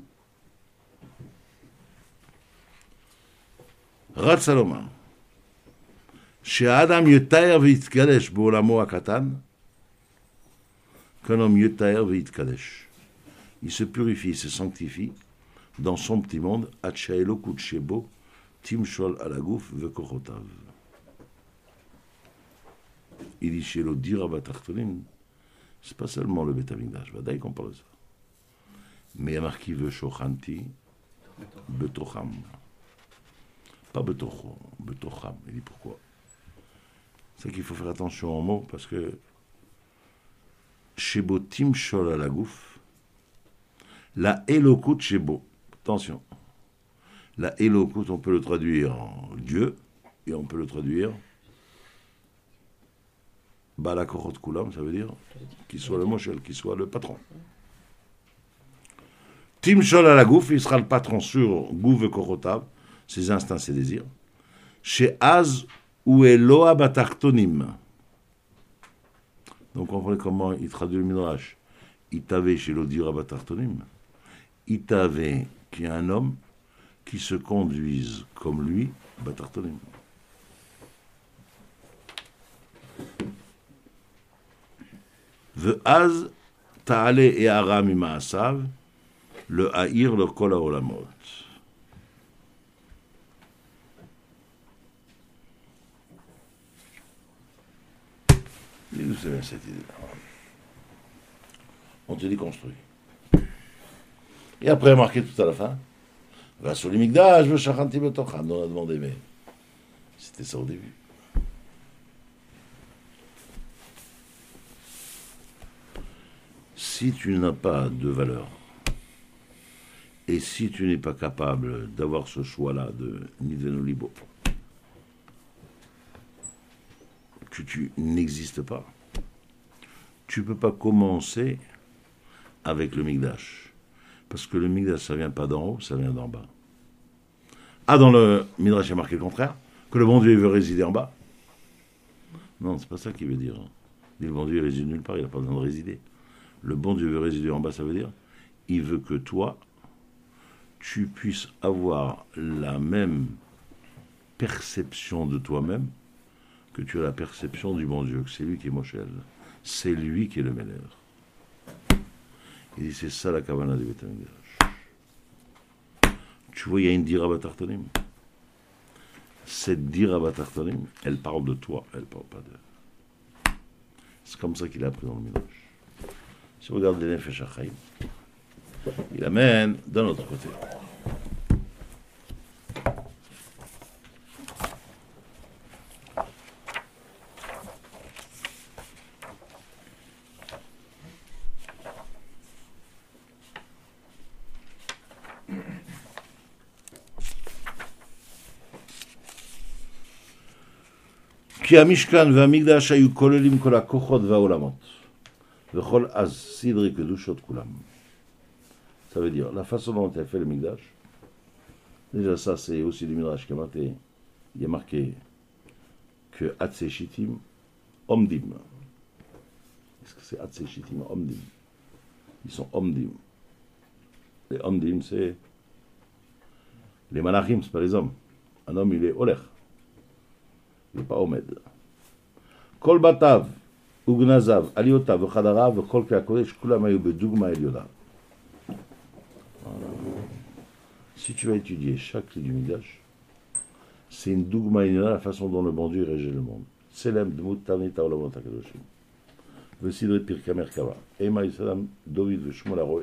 Rat Salomon. Chez Adam Yetaer V'Yitkadesh B'olamo Akatan, qu'un homme Yetaer V'Yitkadesh. Il se purifie, il se sanctifie dans son petit monde, Atchaelo Kutchebo, Timshol Alagouf Vekochotav. Il dit chez l'Odira Batartonim, c'est pas seulement le Beth Amikdash, Vadaï qu'on parle de ça. Mais il y a marqué Veshochanti, Betocham. Pas Betocho, Betocham. Il dit pourquoi? C'est qu'il faut faire attention aux mots, parce que Shebo Timshol Alagouf, la Elokut Shebo. Attention, la Elokut, on peut le traduire en Dieu, et on peut le traduire Balakorot Kulam, ça veut dire qu'il soit le Moshel, qu'il soit le patron. Timshol Alagouf, il sera le patron sur Gouv Korotav, ses instincts, ses désirs. Chez Az ou Eloa Batartonim. Donc, on voit comment il traduit le Midrash. Itave chez l'Odira Batartonim. Itave, qui est un homme qui se conduise comme lui, Batartonim. Ve'az ta'ale et aram ima'asav, le ha'ir le kol ha'olamot. Vous savez cette idée-là. On te déconstruit. Et après, marqué tout à la fin, va sur l'imigdash, je veux chachanti betocham. On a demandé, mais c'était ça au début. Si tu n'as pas de valeur, et si tu n'es pas capable d'avoir ce choix-là de Nidvenu Libo, que tu n'existes pas, tu ne peux pas commencer avec le Migdash. Parce que le Migdash, ça ne vient pas d'en haut, ça vient d'en bas. Ah, dans le Midrash, il y a marqué le contraire, que le bon Dieu veut résider en bas. Non, c'est pas ça qu'il veut dire. Le bon Dieu réside nulle part, il n'a pas besoin de résider. Le bon Dieu veut résider en bas, ça veut dire, il veut que toi, tu puisses avoir la même perception de toi-même que tu as la perception du bon Dieu, que c'est lui qui est Moshel, c'est lui qui est le Meller. Il dit, c'est ça la Kavana du Beth Amikdash. Tu vois, il y a une Dira Batartonim. Cette Dira Batartonim, elle parle de toi, elle ne parle pas d'elle. C'est comme ça qu'il a appris dans le Midrash. Si vous regardez les Nefesh HaChaim, il amène d'un autre côté. כי המשכן והמקדש היו כוללים כל הכוחות והעולמות וכל אז סדרי קדושות כולם. Ça veut dire, la façon dont est fait le Mikdash, Déjà, ça, c'est aussi du Midrash qui a marqué. Il y a marqué que Hatzei Shittim Omdim. Est-ce que c'est Hatzei Shittim Omdim? Ils sont Omdim. Les Omdim, c'est les Malachim, c'est pas les hommes. Un homme, il est Oler. Il n'est pas Omed. Kol Batav, Ugnazav, Aliotav, Chadarav, Kol Kakodesh, Kulam Ayu Bedugma Elioda. Si tu vas étudier chaque clé du Midrash, c'est une Dugma Elioda, la façon dont le bon Dieu régit le monde. Selem Dmut Tanita Olamot HaKadoshim. Vesidre Pirkei Merkava. Ema Yisrael David Veshmuel Aroé.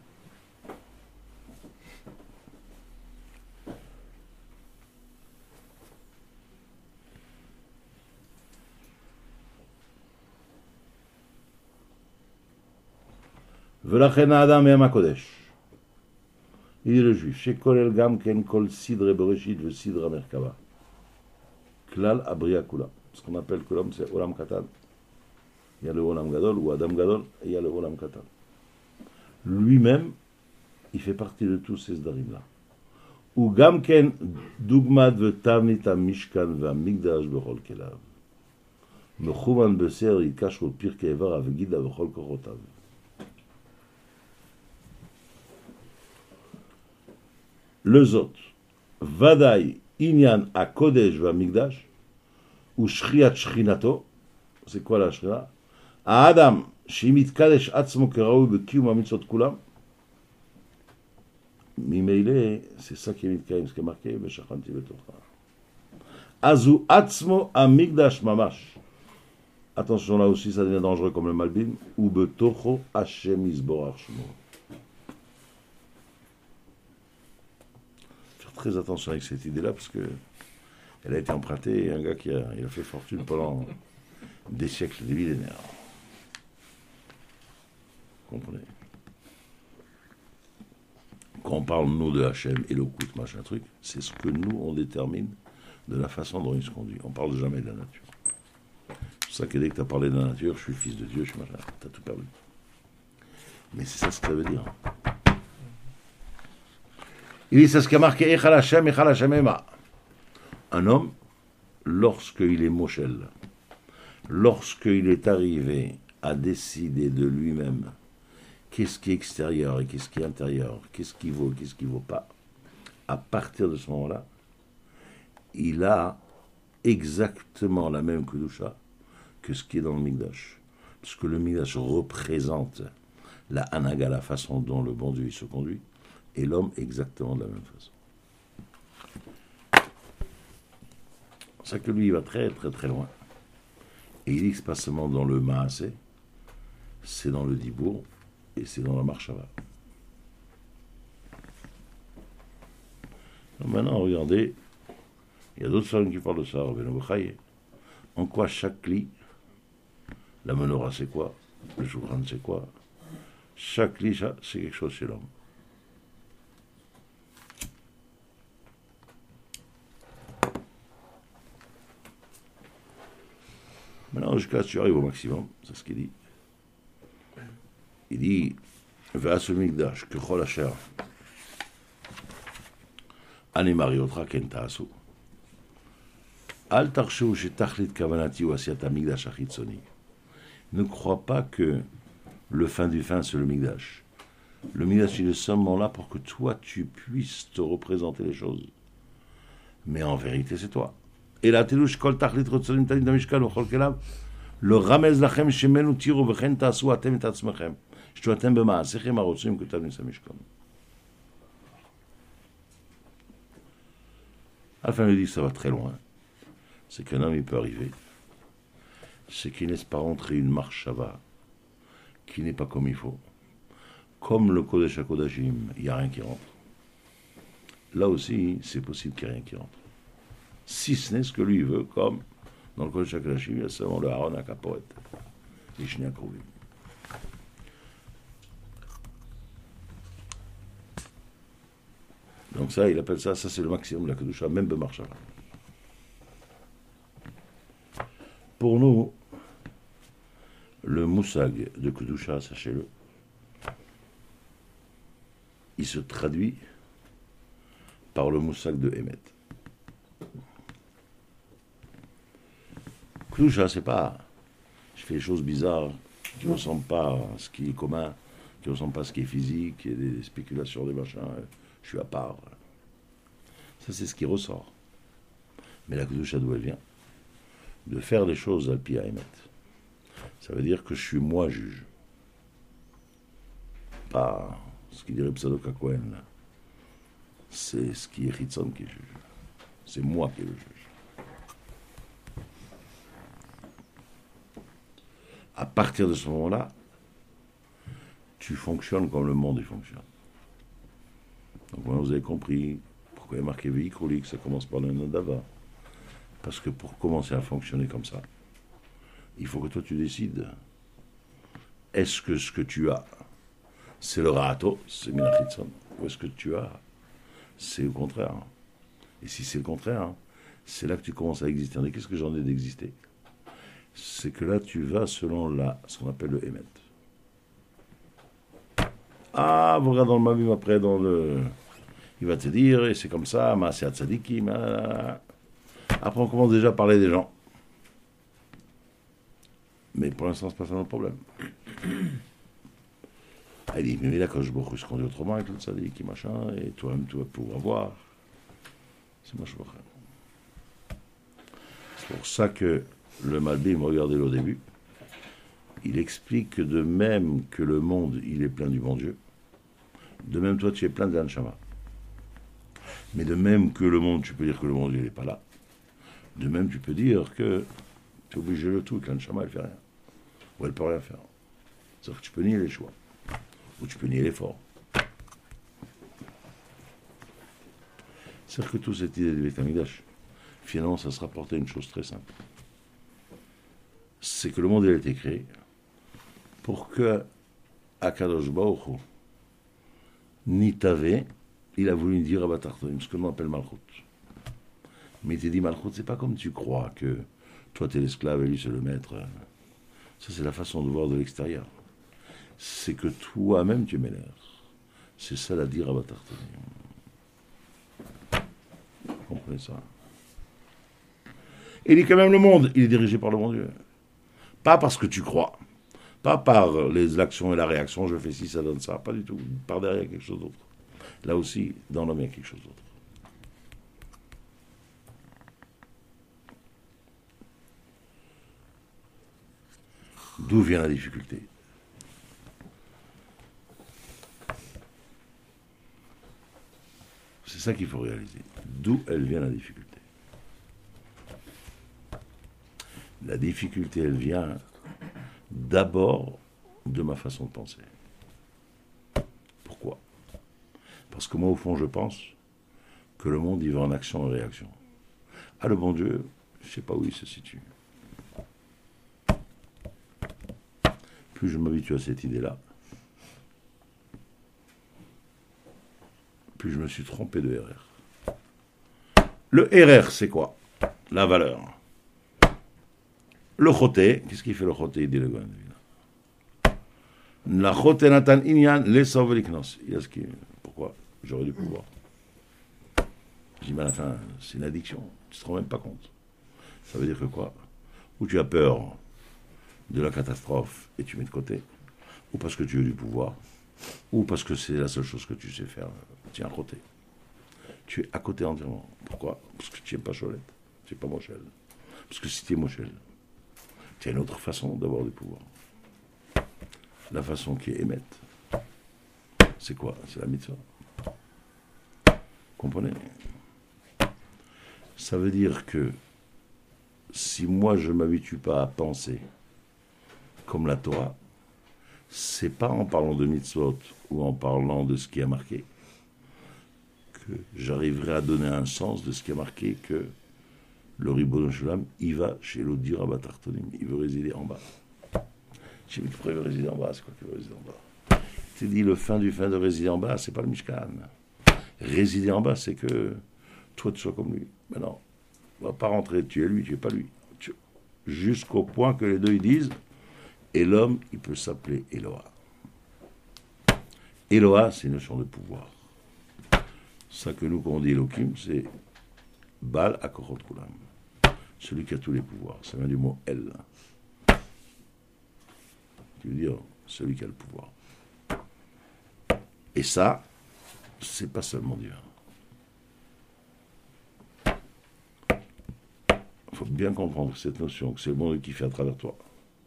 ולכן האדם הם הקודש. Il dit le juif, שכולל גם כן כל סדרי בראשית וסדרה מרכבה. כלל הבריאה כולה. Ce qu'on appelle que l'homme, c'est Olam Katan. Il y a le Olam Gadol ou Adam Gadol, et il y a le Olam Katan. Lui-même, il fait partie de tous ces sdarim-là. ou גם כן דוגמת ותבנית המשכן והמקדש בכל כליו. מכוון בסר יקשרו פרקי איבריו וגידה בכל כוחותיו. לזאת, ודאי עניין הקודש והמקדש הוא שחיית שכינתו, זה כל השכינה, האדם שאם יתקדש עצמו כראוי בקיום המצוות כולם, ממילא, c'est ça qui est מתקיים, ce qui est marqué, ושכנתי בתוכה. אז הוא עצמו המקדש ממש. Attention là aussi, ça devient dangereux comme le Malbim, ou betoko Hashem Yisborach Shmo. Faire très attention avec cette idée-là, parce que elle a été empruntée, et un gars il a fait fortune pendant des siècles, des millénaires. Vous comprenez? Quand on parle, nous, de Hachem, Elokut, machin truc, c'est ce que nous, on détermine de la façon dont il se conduit. On parle jamais de la nature. C'est pour ça que dès que tu as parlé de la nature, je suis fils de Dieu, je suis machin, tu as tout perdu. Mais c'est ça ce que ça veut dire. Il dit, c'est ce qui a marqué Echal Hachem, Echal Hachem Ema. Un homme, lorsqu'il est Moshel, lorsqu'il est arrivé à décider de lui-même qu'est-ce qui est extérieur et qu'est-ce qui est intérieur, qu'est-ce qui vaut pas, à partir de ce moment-là, il a exactement la même Kedusha que ce qui est dans le Mikdash. Parce que le Mikdash représente la Hanaga, la façon dont le bon Dieu se conduit, et l'homme exactement de la même façon. C'est ça que lui, il va très très très loin. Et il dit que c'est pas seulement dans le Maasé, c'est dans le Dibour, et c'est dans la Marshava. Maintenant, regardez, il y a d'autres personnes qui parlent de ça, en quoi chaque cli, la menorah c'est quoi, le shulchan c'est quoi, chaque cli c'est quelque chose chez l'homme. Maintenant, jusqu'à tu arrives au maximum, c'est ce qu'il dit. Il dit, Ve'as mikdash kechol asher ani mariotra ken ta'asu. Al tarshu shetachlit kavanati ou asiat hamikdash achitzoni. Ne crois pas que le fin du fin c'est le mikdash. Le mikdash il est seulement là pour que toi tu puisses te représenter les choses. Mais en vérité c'est toi. Et la telush kol tachlit rotzonim talit damishkan uchol kelav le ramez lachem shemenu tiru vechen ta'asu atem et atzmechem. שתואתם במעשיכם הרוצים כתב ניסה משכן. Enfin, il dit que ça va très loin. C'est qu'un homme, il peut arriver. C'est qu'il ne laisse pas rentrer une marche Shava qui n'est pas comme il faut. Comme le Kodesh HaKodashim, il n'y a rien qui rentre. Là aussi, c'est possible qu'il n'y ait rien qui rentre. Si ce n'est ce que lui veut, comme dans le Kodesh HaKodashim, il y a seulement le Aaron HaKaporet. Les Shnia Krovim. Donc ça, il appelle ça c'est le maximum de la Kedusha, même de Marshava. Pour nous, le moussag de Kedusha, sachez-le, il se traduit par le moussak de Emet. Kdusha, c'est pas, je fais des choses bizarres qui ne ressemblent pas à ce qui est commun, qui ne ressemblent pas à ce qui est physique, il y a des spéculations, des machins, je suis à part. Ça, c'est ce qui ressort. Mais la Kdusha, d'où elle vient? De faire les choses al pi Emet. Ça veut dire que je suis moi juge. Pas ce qu'il dirait Psadok HaKohen, là. C'est ce qui est Hitzon qui juge. C'est moi qui le juge. À partir de ce moment-là, tu fonctionnes comme le monde y fonctionne. Donc maintenant vous avez compris pourquoi il est marqué véhicolique, ça commence par le Nadava. Parce que pour commencer à fonctionner comme ça, il faut que toi tu décides. Est-ce que ce que tu as, c'est le Rahato, c'est Minachitzon, ou est-ce que tu as, c'est au contraire. Et si c'est le contraire, c'est là que tu commences à exister. On dit, qu'est-ce que j'en ai d'exister? C'est que là, tu vas selon ce qu'on appelle le Emet. Ah, vous regardez dans le Mavim après, il va te dire, et c'est comme ça, Maaseh Tzadikim. Après, on commence déjà à parler des gens. Mais pour l'instant, c'est pas ça le problème. Elle dit, mais là, quand je il se conduit autrement avec le Tzadik, machin, et toi-même, tu vas pouvoir voir. C'est moi, je vois. C'est pour ça que le Malbim, regardez-le au début, il explique que de même que le monde, il est plein du bon Dieu, de même toi, tu es plein de l'Anshama. Mais de même que le monde, tu peux dire que le bon Dieu n'est pas là. De même, tu peux dire que tu es obligé de tout, que l'Anshama, elle fait rien. Ou elle peut rien faire. C'est-à-dire que tu peux nier les choix. Ou tu peux nier l'effort. C'est-à-dire que toute cette idée du Beit HaMikdash, finalement, ça se rapportait à une chose très simple. C'est que le monde, il a été créé pour que Akadosh Baruch Hu, Nitave, il a voulu dire Abatartonim, ce que l'on appelle Malchut. Mais il t'a dit Malchut, c'est pas comme tu crois que toi t'es l'esclave et lui c'est le maître. Ça, c'est la façon de voir de l'extérieur. C'est que toi-même tu m'élèves. C'est ça la dire Abatartonim. Vous comprenez ça? Il dit quand même le monde, il est dirigé par le bon Dieu. Pas parce que tu crois. Pas par les actions et la réaction, je fais ci, ça donne ça. Pas du tout. Par derrière, quelque chose d'autre. Là aussi, dans l'homme, il y a quelque chose d'autre. D'où vient la difficulté? C'est ça qu'il faut réaliser. D'où elle vient la difficulté? La difficulté, elle vient d'abord de ma façon de penser. Pourquoi? Parce que moi, au fond, je pense que le monde, il va en action et réaction. Ah, le bon Dieu, je ne sais pas où il se situe. Plus je m'habitue à cette idée-là, plus je me suis trompé de RR. Le RR, c'est quoi? La valeur. Le choté, qu'est-ce qu'il fait le choté? Il dit le Gohan. La choté natan inyan les sauveliknos. Il y a ce qui. Pourquoi? J'aurais du pouvoir. Je dis, mais à la fin, c'est une addiction. Tu ne te rends même pas compte. Ça veut dire que quoi? Ou tu as peur de la catastrophe et tu mets de côté, ou parce que tu veux du pouvoir, ou parce que c'est la seule chose que tu sais faire. Tu es à côté. Tu es à côté entièrement. Pourquoi? Parce que tu n'es pas Cholette. Tu n'es pas Moshel. Parce que si tu es Moshel, tu as une autre façon d'avoir du pouvoir. La façon qui est émette. C'est quoi? C'est la mitzvah. Comprenez? Ça veut dire que si moi je ne m'habitue pas à penser comme la Torah, c'est pas en parlant de mitzvot ou en parlant de ce qui a marqué que j'arriverai à donner un sens de ce qui a marqué que le Ribono Shel Olam, il va chez l'Odir Abatartonim, il veut résider en bas. J'ai dit, pourquoi il veut résider en bas? C'est quoi qu'il veut résider en bas? Tu dit, le fin du fin de résider en bas, c'est pas le Mishkan. Résider en bas, c'est que toi, tu sois comme lui. Mais non, on va pas rentrer, tu es lui, tu es pas lui. Jusqu'au point que les deux, ils disent, et l'homme, il peut s'appeler Eloah. Eloah, c'est une notion de pouvoir. Ça que nous, quand on dit Elohim, c'est Baal Akochot Kulam. Celui qui a tous les pouvoirs. Ça vient du mot El. Tu veux dire celui qui a le pouvoir. Et ça, c'est pas seulement Dieu. Il faut bien comprendre cette notion que c'est le monde qui fait à travers toi.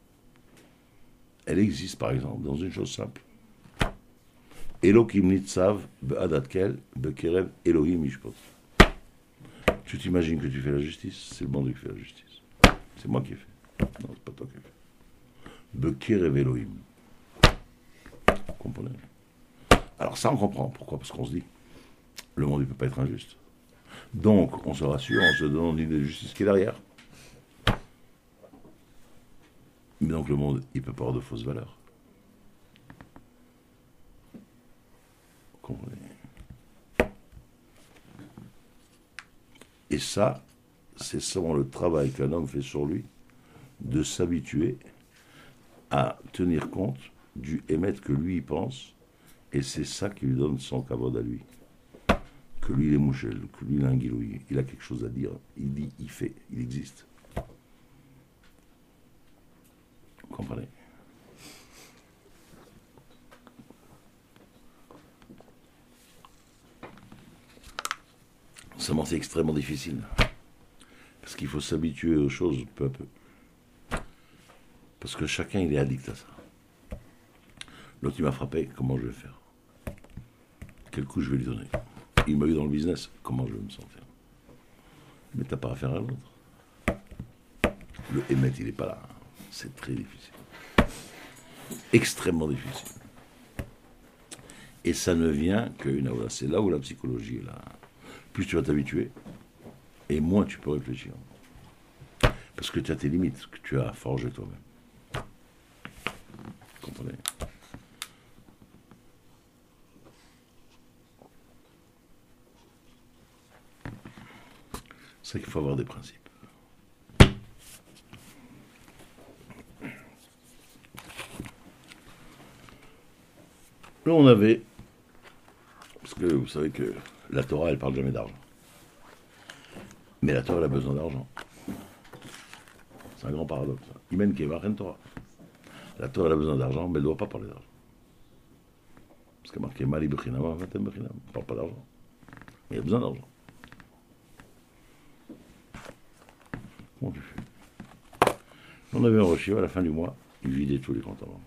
Elle existe par exemple dans une chose simple. Elohim nitzav be'adatkel be'kerev Elohim ishpot. Tu t'imagines que tu fais la justice, c'est le monde qui fait la justice. C'est moi qui ai fait. Non, c'est pas toi qui ai fait. Be'kerev Elohim. Vous comprenez? Alors ça on comprend. Pourquoi? Parce qu'on se dit, le monde ne peut pas être injuste. Donc, on se rassure, on se donne l'idée de justice qui est derrière. Mais donc, le monde, il ne peut pas avoir de fausses valeurs. Vous comprenez? Et ça, c'est seulement le travail qu'un homme fait sur lui, de s'habituer à tenir compte du émettre que lui, il pense, et c'est ça qui lui donne son kavod à lui. Que lui, il est mouchel, que lui, il a un guilouille, il a quelque chose à dire, il dit, il fait, il existe. Vous comprenez? Seulement, c'est extrêmement difficile. Parce qu'il faut s'habituer aux choses peu à peu. Parce que chacun, il est addict à ça. L'autre, il m'a frappé, comment je vais faire? Quel coup je vais lui donner? Il m'a eu dans le business, comment je vais me sentir? Mais t'as pas affaire à l'autre. Le émet, il n'est pas là. C'est très difficile. Extrêmement difficile. Et ça ne vient qu'une aura. C'est là où la psychologie est là. Plus tu vas t'habituer, et moins tu peux réfléchir. Parce que tu as tes limites, que tu as forgées toi-même. Vous comprenez? C'est qu'il faut avoir des principes. Là, on avait, parce que vous savez que la Torah, elle parle jamais d'argent. Mais la Torah, elle a besoin d'argent. C'est un grand paradoxe. Imen Keva, Ren Torah. La Torah, elle a besoin d'argent, mais elle ne doit pas parler d'argent. Parce qu'il y a marqué Mali Bechinama, Vatem Bechinam. Elle ne parle pas d'argent. Mais il y a besoin d'argent. Comment tu fais? On avait un rocher à la fin du mois, il vidait tous les comptes avant.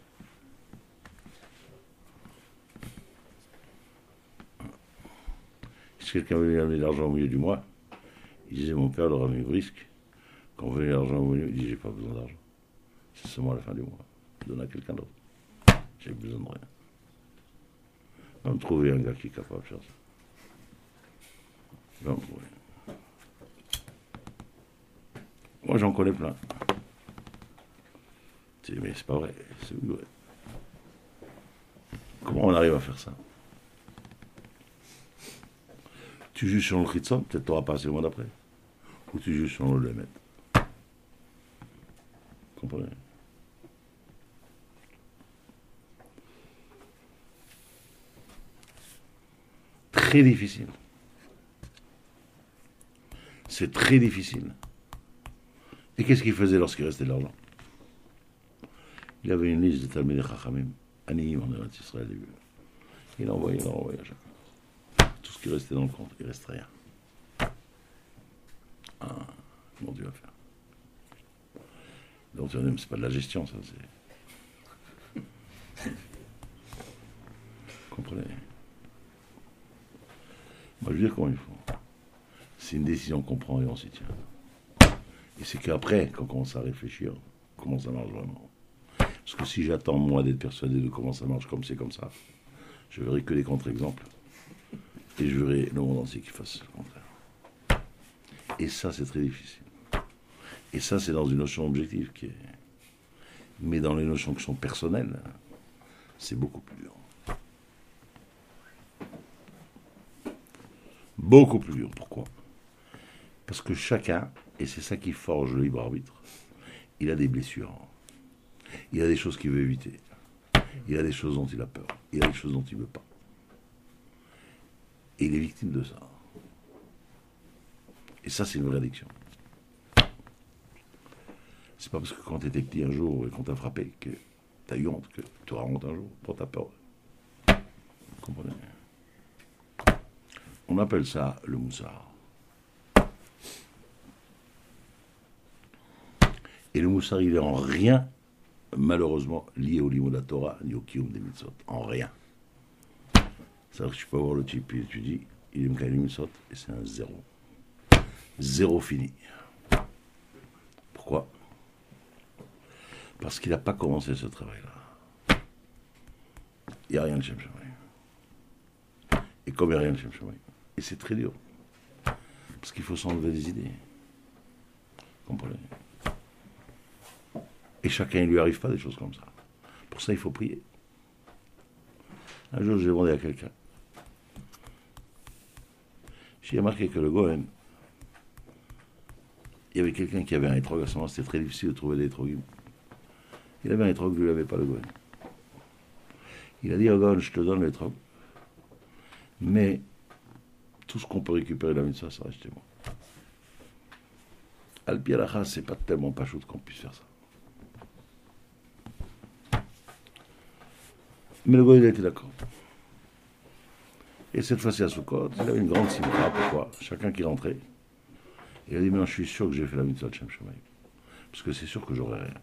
Si quelqu'un voulait amener de l'argent au milieu du mois, il disait mon père leur a mis brisque. Quand on venait l'argent au milieu, il dit j'ai pas besoin d'argent. C'est seulement à la fin du mois. Je donne à quelqu'un d'autre. J'ai besoin de rien. On va me trouver un gars qui est capable de faire ça. Va me trouver. Moi, j'en connais plein. Mais c'est pas vrai, c'est vrai. Comment on arrive à faire ça? Tu juges sur le Ritson, peut-être tu n'auras pas assez le mois d'après. Ou tu juges sur le Lemet. Vous comprenez? Très difficile. C'est très difficile. Et qu'est-ce qu'il faisait lorsqu'il restait de l'argent? Il avait une liste de Talmidei Chachamim, Aniyim en Eretz Israël. Il envoyait à chacun. Tout ce qui restait dans le compte, il ne reste rien. Ah, comment tu vas faire? Donc, c'est pas de la gestion, ça, c'est. Vous comprenez? Moi, je veux dire comment il faut. C'est une décision qu'on prend et on s'y tient. Et c'est qu'après, quand on commence à réfléchir, comment ça marche vraiment. Parce que si j'attends, moi, d'être persuadé de comment ça marche comme c'est comme ça, je verrai que des contre-exemples. Et je verrai le monde entier qui fasse le contraire. Et ça, c'est très difficile. Et ça, c'est dans une notion objective qui est... Mais dans les notions qui sont personnelles, c'est beaucoup plus dur. Beaucoup plus dur. Pourquoi? Parce que chacun, et c'est ça qui forge le libre arbitre, il a des blessures. Il a des choses qu'il veut éviter. Il a des choses dont il a peur. Il a des choses dont il ne veut pas. Et il est victime de ça. Et ça, c'est une vraie addiction. C'est pas parce que quand tu étais petit un jour et qu'on t'a frappé que tu as eu honte, que tu auras honte un jour pour ta peur. Vous comprenez? On appelle ça le moussard. Et le moussard, il est en rien, malheureusement, lié au limud de la Torah, ni au kiyum des mitzvot. En rien. C'est-à-dire que tu peux avoir le type, et tu dis, il est mkaïm les mitzvot, et c'est un zéro. Zéro fini. Pourquoi? Parce qu'il n'a pas commencé ce travail-là. Il n'y a rien de Shem Shamaï. Et comme il n'y a rien de Shem Shamaï, et c'est très dur. Parce qu'il faut s'enlever des idées. Vous comprenez? Et chacun, il ne lui arrive pas des choses comme ça. Pour ça, il faut prier. Un jour, j'ai demandé à quelqu'un. J'ai remarqué que le Gohen, il y avait quelqu'un qui avait un étrog à ce moment, c'était très difficile de trouver des étrogim. Il avait un étrog, lui, il n'avait pas le Gohen. Il a dit au Gohen, je te donne l'étrog, mais tout ce qu'on peut récupérer de la mitzvah, ça reste chez moi. Al-Pi Alacha, c'est pas tellement pas chaud qu'on puisse faire ça. Mais le Gohen, il a été d'accord. Et cette fois-ci à Soukot, il avait une grande simcha. Pourquoi? Chacun qui rentrait. Il a dit, maintenant je suis sûr que j'ai fait la mitzvah de Shem Shamaï. Parce que c'est sûr que j'aurai rien.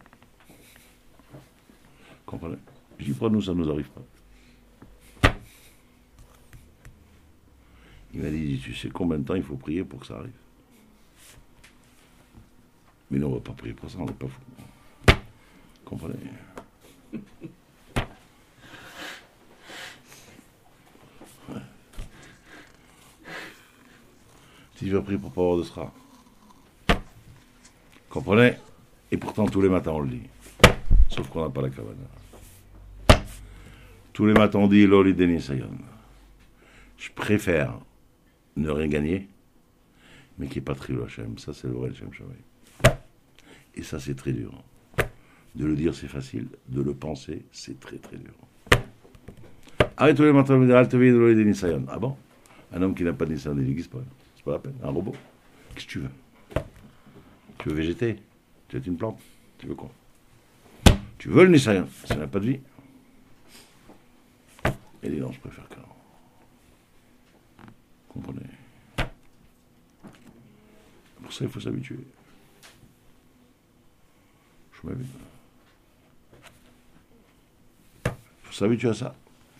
Comprenez? Je dis, pour nous, ça ne nous arrive pas. Il m'a dit, tu sais combien de temps il faut prier pour que ça arrive? Mais nous, on ne va pas prier pour ça, on n'est pas fous. Comprenez? Ouais. Si tu vas prier pour ne pas avoir de sera. Comprenez? Et pourtant, tous les matins, on le dit. Sauf qu'on n'a pas la kavana. Tous les matins, on dit Loli Denis Sayon. Je préfère ne rien gagner, mais qui n'est pas Trilou Hashem. Ça, c'est le vrai Hashem Shavai. Et ça, c'est très dur. De le dire, c'est facile. De le penser, c'est très, très dur. Arrête tous les matins, Al Tevi de Loli Denis Sayon. Ah bon? Un homme qui n'a pas de Nissan, il n'existe pas. C'est pas la peine. Un robot. Qu'est-ce que tu veux? Tu veux végéter? Tu veux une plante? Tu veux quoi? Tu veux le Nisayan? Ça n'a pas de vie. Il dit non, je préfère qu'un. Comprenez? Pour ça, il faut s'habituer. Je m'habitue. Il faut s'habituer à ça.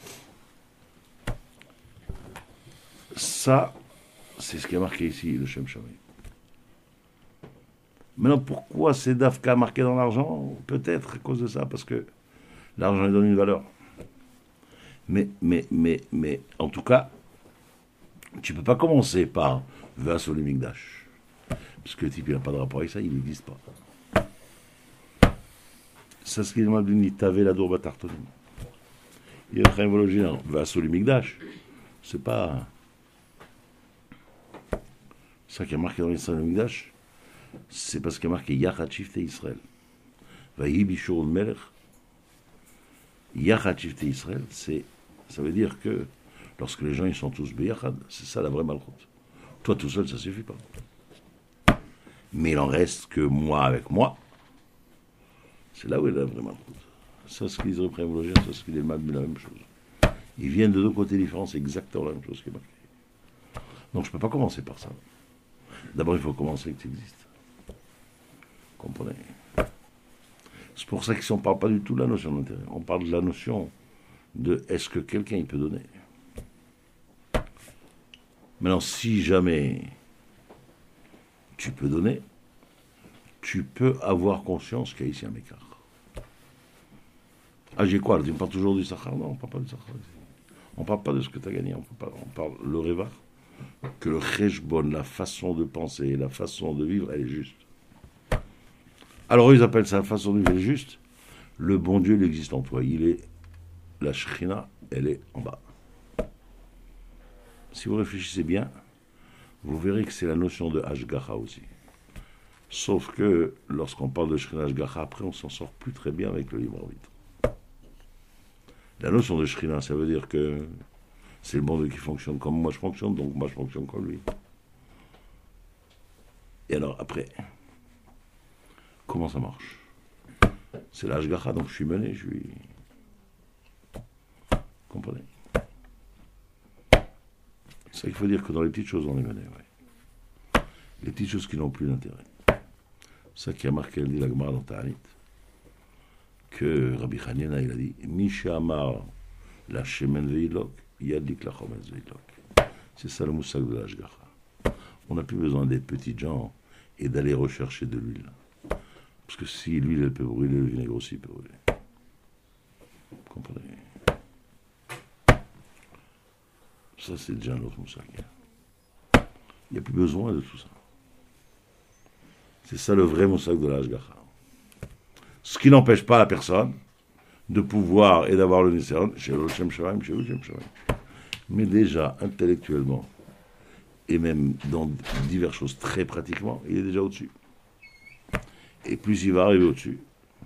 Ça, c'est ce qui a marqué ici, le Shem Shamaï. Maintenant, pourquoi c'est Dafka marqué dans l'argent? Peut-être à cause de ça, parce que l'argent lui donne une valeur. Mais, en tout cas, tu ne peux pas commencer par Vas au Mikdash. Parce que le type, il n'a pas de rapport avec ça, il n'existe pas. C'est ce qu'il m'a dit, Tavé la Dourba Tartonim. Il y a un vologien, Vas au Mikdash. C'est pas. Ça qui est marqué dans l'Israël Mikdash. C'est parce qu'il y a marqué Yachat Shifte Israël. Vahi Bishur Melech. Yachat Shifte Israël, ça veut dire que lorsque les gens ils sont tous Beyachad, c'est ça la vraie malchoute. Toi tout seul, ça suffit pas. Mais il en reste que moi avec moi. C'est là où est la vraie malchoute. Ça, ce qu'ils disent les c'est ce qu'ils demandent la même chose. Ils viennent de deux côtés différents, c'est exactement la même chose qui est marqué. Donc je ne peux pas commencer par ça. D'abord, il faut commencer que tu existes. Comprenez? C'est pour ça qu'ici on ne parle pas du tout de la notion d'intérêt. On parle de la notion de est-ce que quelqu'un il peut donner. Maintenant, si jamais tu peux donner, tu peux avoir conscience qu'il y a ici un écart. Ah, j'ai quoi? Tu me parles toujours du Sachar? Non, on ne parle pas du Sachar ici. On ne parle pas de ce que tu as gagné. On parle le Réva, que le Cheshbon, la façon de penser, la façon de vivre, elle est juste. Alors, ils appellent ça la façon de vivre juste. Le bon Dieu, il existe en toi. La Shekhinah, elle est en bas. Si vous réfléchissez bien, vous verrez que c'est la notion de Hashgacha aussi. Sauf que, lorsqu'on parle de Shekhinah Hashgacha, après, on s'en sort plus très bien avec le libre arbitre. La notion de Shekhinah, ça veut dire que C'est le bon Dieu qui fonctionne comme moi je fonctionne, donc moi je fonctionne comme lui. Et alors après, comment ça marche? C'est l'Ashgacha, donc je suis mené, je suis... Comprenez? C'est ça qu'il faut dire que dans les petites choses on est mené, ouais. Les petites choses qui n'ont plus d'intérêt. C'est ça qui a marqué, elle dit la Gemara dans Ta'anit, que Rabbi Hanina, il a dit Misha Amar la Shemen Veilok, Yadik la Chometz Veilok. C'est ça le moussak de l'Ashgacha. On n'a plus besoin des petits gens et d'aller rechercher de l'huile. Parce que si l'huile elle peut brûler, le vinaigre aussi peut brûler. Vous comprenez? Ça c'est déjà un autre moussak. Il n'y a plus besoin de tout ça. C'est ça le vrai moussak de l'Ashgacha. Ce qui n'empêche pas la personne de pouvoir et d'avoir le Nissan chez Shem Shamaim, chez Shem Shamaim. Mais déjà, intellectuellement, et même dans diverses choses très pratiquement, il est déjà au-dessus. Et plus il va arriver au-dessus,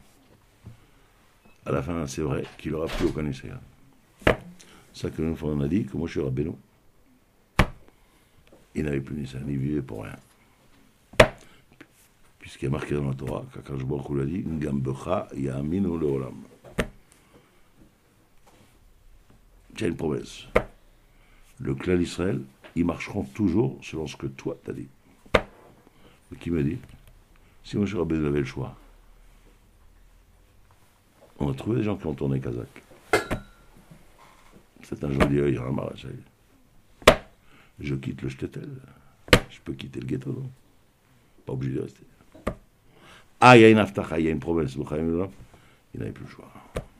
à la fin, c'est vrai qu'il n'aura plus aucun Nissan. C'est ça que une fois on a dit que Moshe Rabbeinu, il n'avait plus Nissan, il vivait pour rien. Puisqu'il y a marqué dans la Torah, qu'Akadosh Baruch Hu l'a dit, N'gambecha ya'aminu le'olam. Tu as une promesse. Le clan d'Israël, ils marcheront toujours selon ce que toi t'as dit. Et qui me dit, si Moshe Rabbeinu avait le choix, on a trouvé des gens qui ont tourné Kazakh. C'est un joli œil, un marach. Je quitte le shtetl. Je peux quitter le ghetto, non? Pas obligé de rester. Ah, il y a une aftacha, il y a une promesse. Il n'avait plus le choix.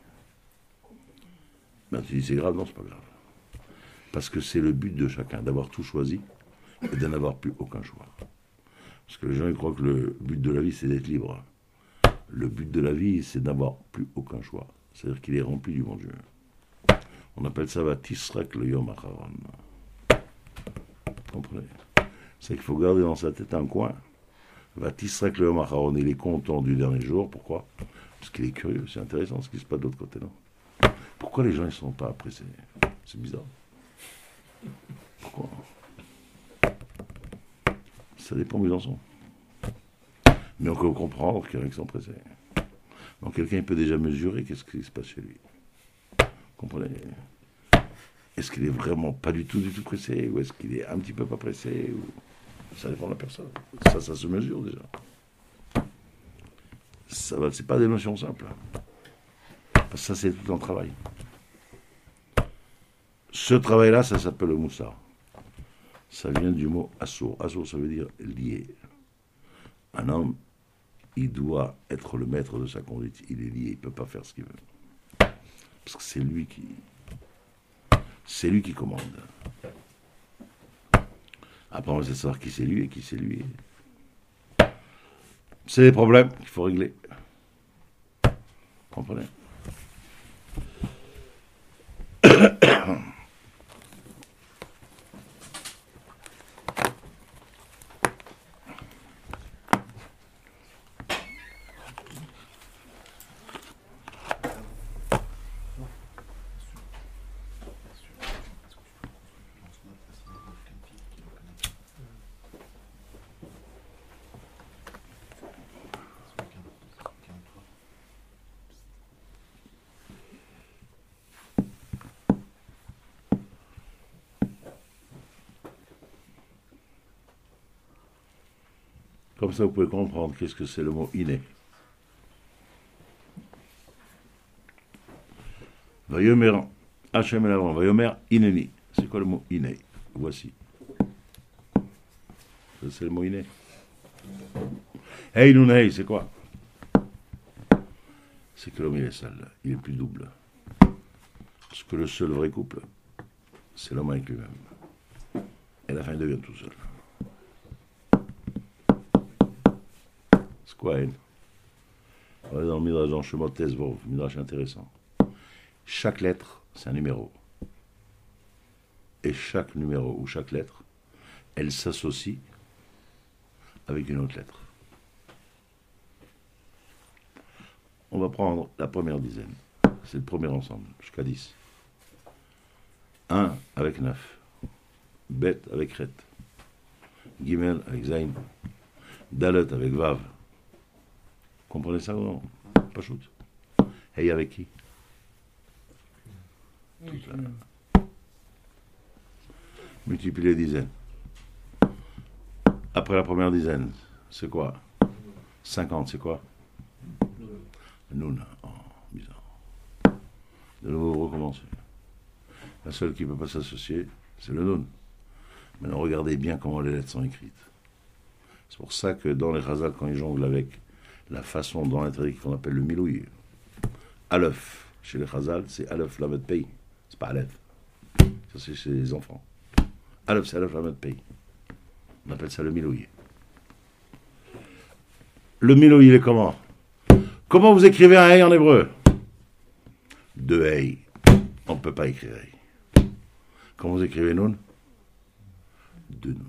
Ben, tu dis c'est grave, non, c'est pas grave. Parce que c'est le but de chacun, d'avoir tout choisi et de n'avoir plus aucun choix. Parce que les gens ils croient que le but de la vie c'est d'être libre. Le but de la vie c'est d'avoir plus aucun choix. C'est-à-dire qu'il est rempli du bon Dieu. On appelle ça Vatisrak le Yom Acharon. Vous comprenez? C'est qu'il faut garder dans sa tête un coin. Vatisrak le Yom Acharon, il est content du dernier jour. Pourquoi? Parce qu'il est curieux. C'est intéressant ce qui se passe de l'autre côté, non? Pourquoi les gens ne sont pas pressés? C'est bizarre. Pourquoi? Ça dépend où ils en sont. Mais on peut comprendre qu'il y en a qui sont pressés. Donc quelqu'un il peut déjà mesurer qu'est-ce qui se passe chez lui. Vous comprenez? Est-ce qu'il est vraiment pas du tout pressé? Ou est-ce qu'il est un petit peu pas pressé? Ou... Ça dépend de la personne. Ça se mesure déjà. C'est pas des notions simples. Parce que ça, c'est tout un travail. Ce travail-là, ça s'appelle le moussar. Ça vient du mot assour. Assour, ça veut dire lié. Un homme, il doit être le maître de sa conduite. Il est lié, il ne peut pas faire ce qu'il veut. Parce que c'est lui qui commande. Après, on va essayer de savoir qui c'est lui et qui c'est lui. C'est des problèmes qu'il faut régler. Vous comprenez? Comme ça, vous pouvez comprendre qu'est-ce que c'est le mot inné. Vayomer Hachem el Avram, Vayomer ineni. C'est quoi le mot inné? Voici. Ça, c'est le mot inné. Hey Nunei, c'est quoi? C'est que l'homme il est sale, il est plus double. Parce que le seul vrai couple, c'est l'homme avec lui-même. Et à la fin, il devient tout seul. C'est quoi, elle? On est dans le Midrash, dans Shemot Tezvov, Midrash intéressant. Chaque lettre, c'est un numéro. Et chaque numéro ou chaque lettre, elle s'associe avec une autre lettre. On va prendre la première dizaine. C'est le premier ensemble, jusqu'à 10. 1 avec 9. Bet avec Ret. Gimel avec Zain. Dalet avec Vav. Comprenez ça ou non? Pas shoot. Hey avec qui? Multiplier dizaines. Après la première dizaine, c'est quoi? 50, c'est quoi? Noun. Oh, bizarre. De nouveau, vous recommencez. La seule qui ne peut pas s'associer, c'est le Noun. Maintenant, regardez bien comment les lettres sont écrites. C'est pour ça que dans les Chazal, quand ils jonglent avec la façon dans l'interdit qu'on appelle le milouï, Aleph, chez les Chazal, c'est Aleph Lamed Pei. C'est pas Aleph. Ça, c'est chez les enfants. Aleph, c'est Aleph Lamed Pei. On appelle ça le milouï. Le milouï, il est comment? Comment vous écrivez un hey en hébreu? 2 hey. On ne peut pas écrire hey. Comment vous écrivez Noun? 2 Noun.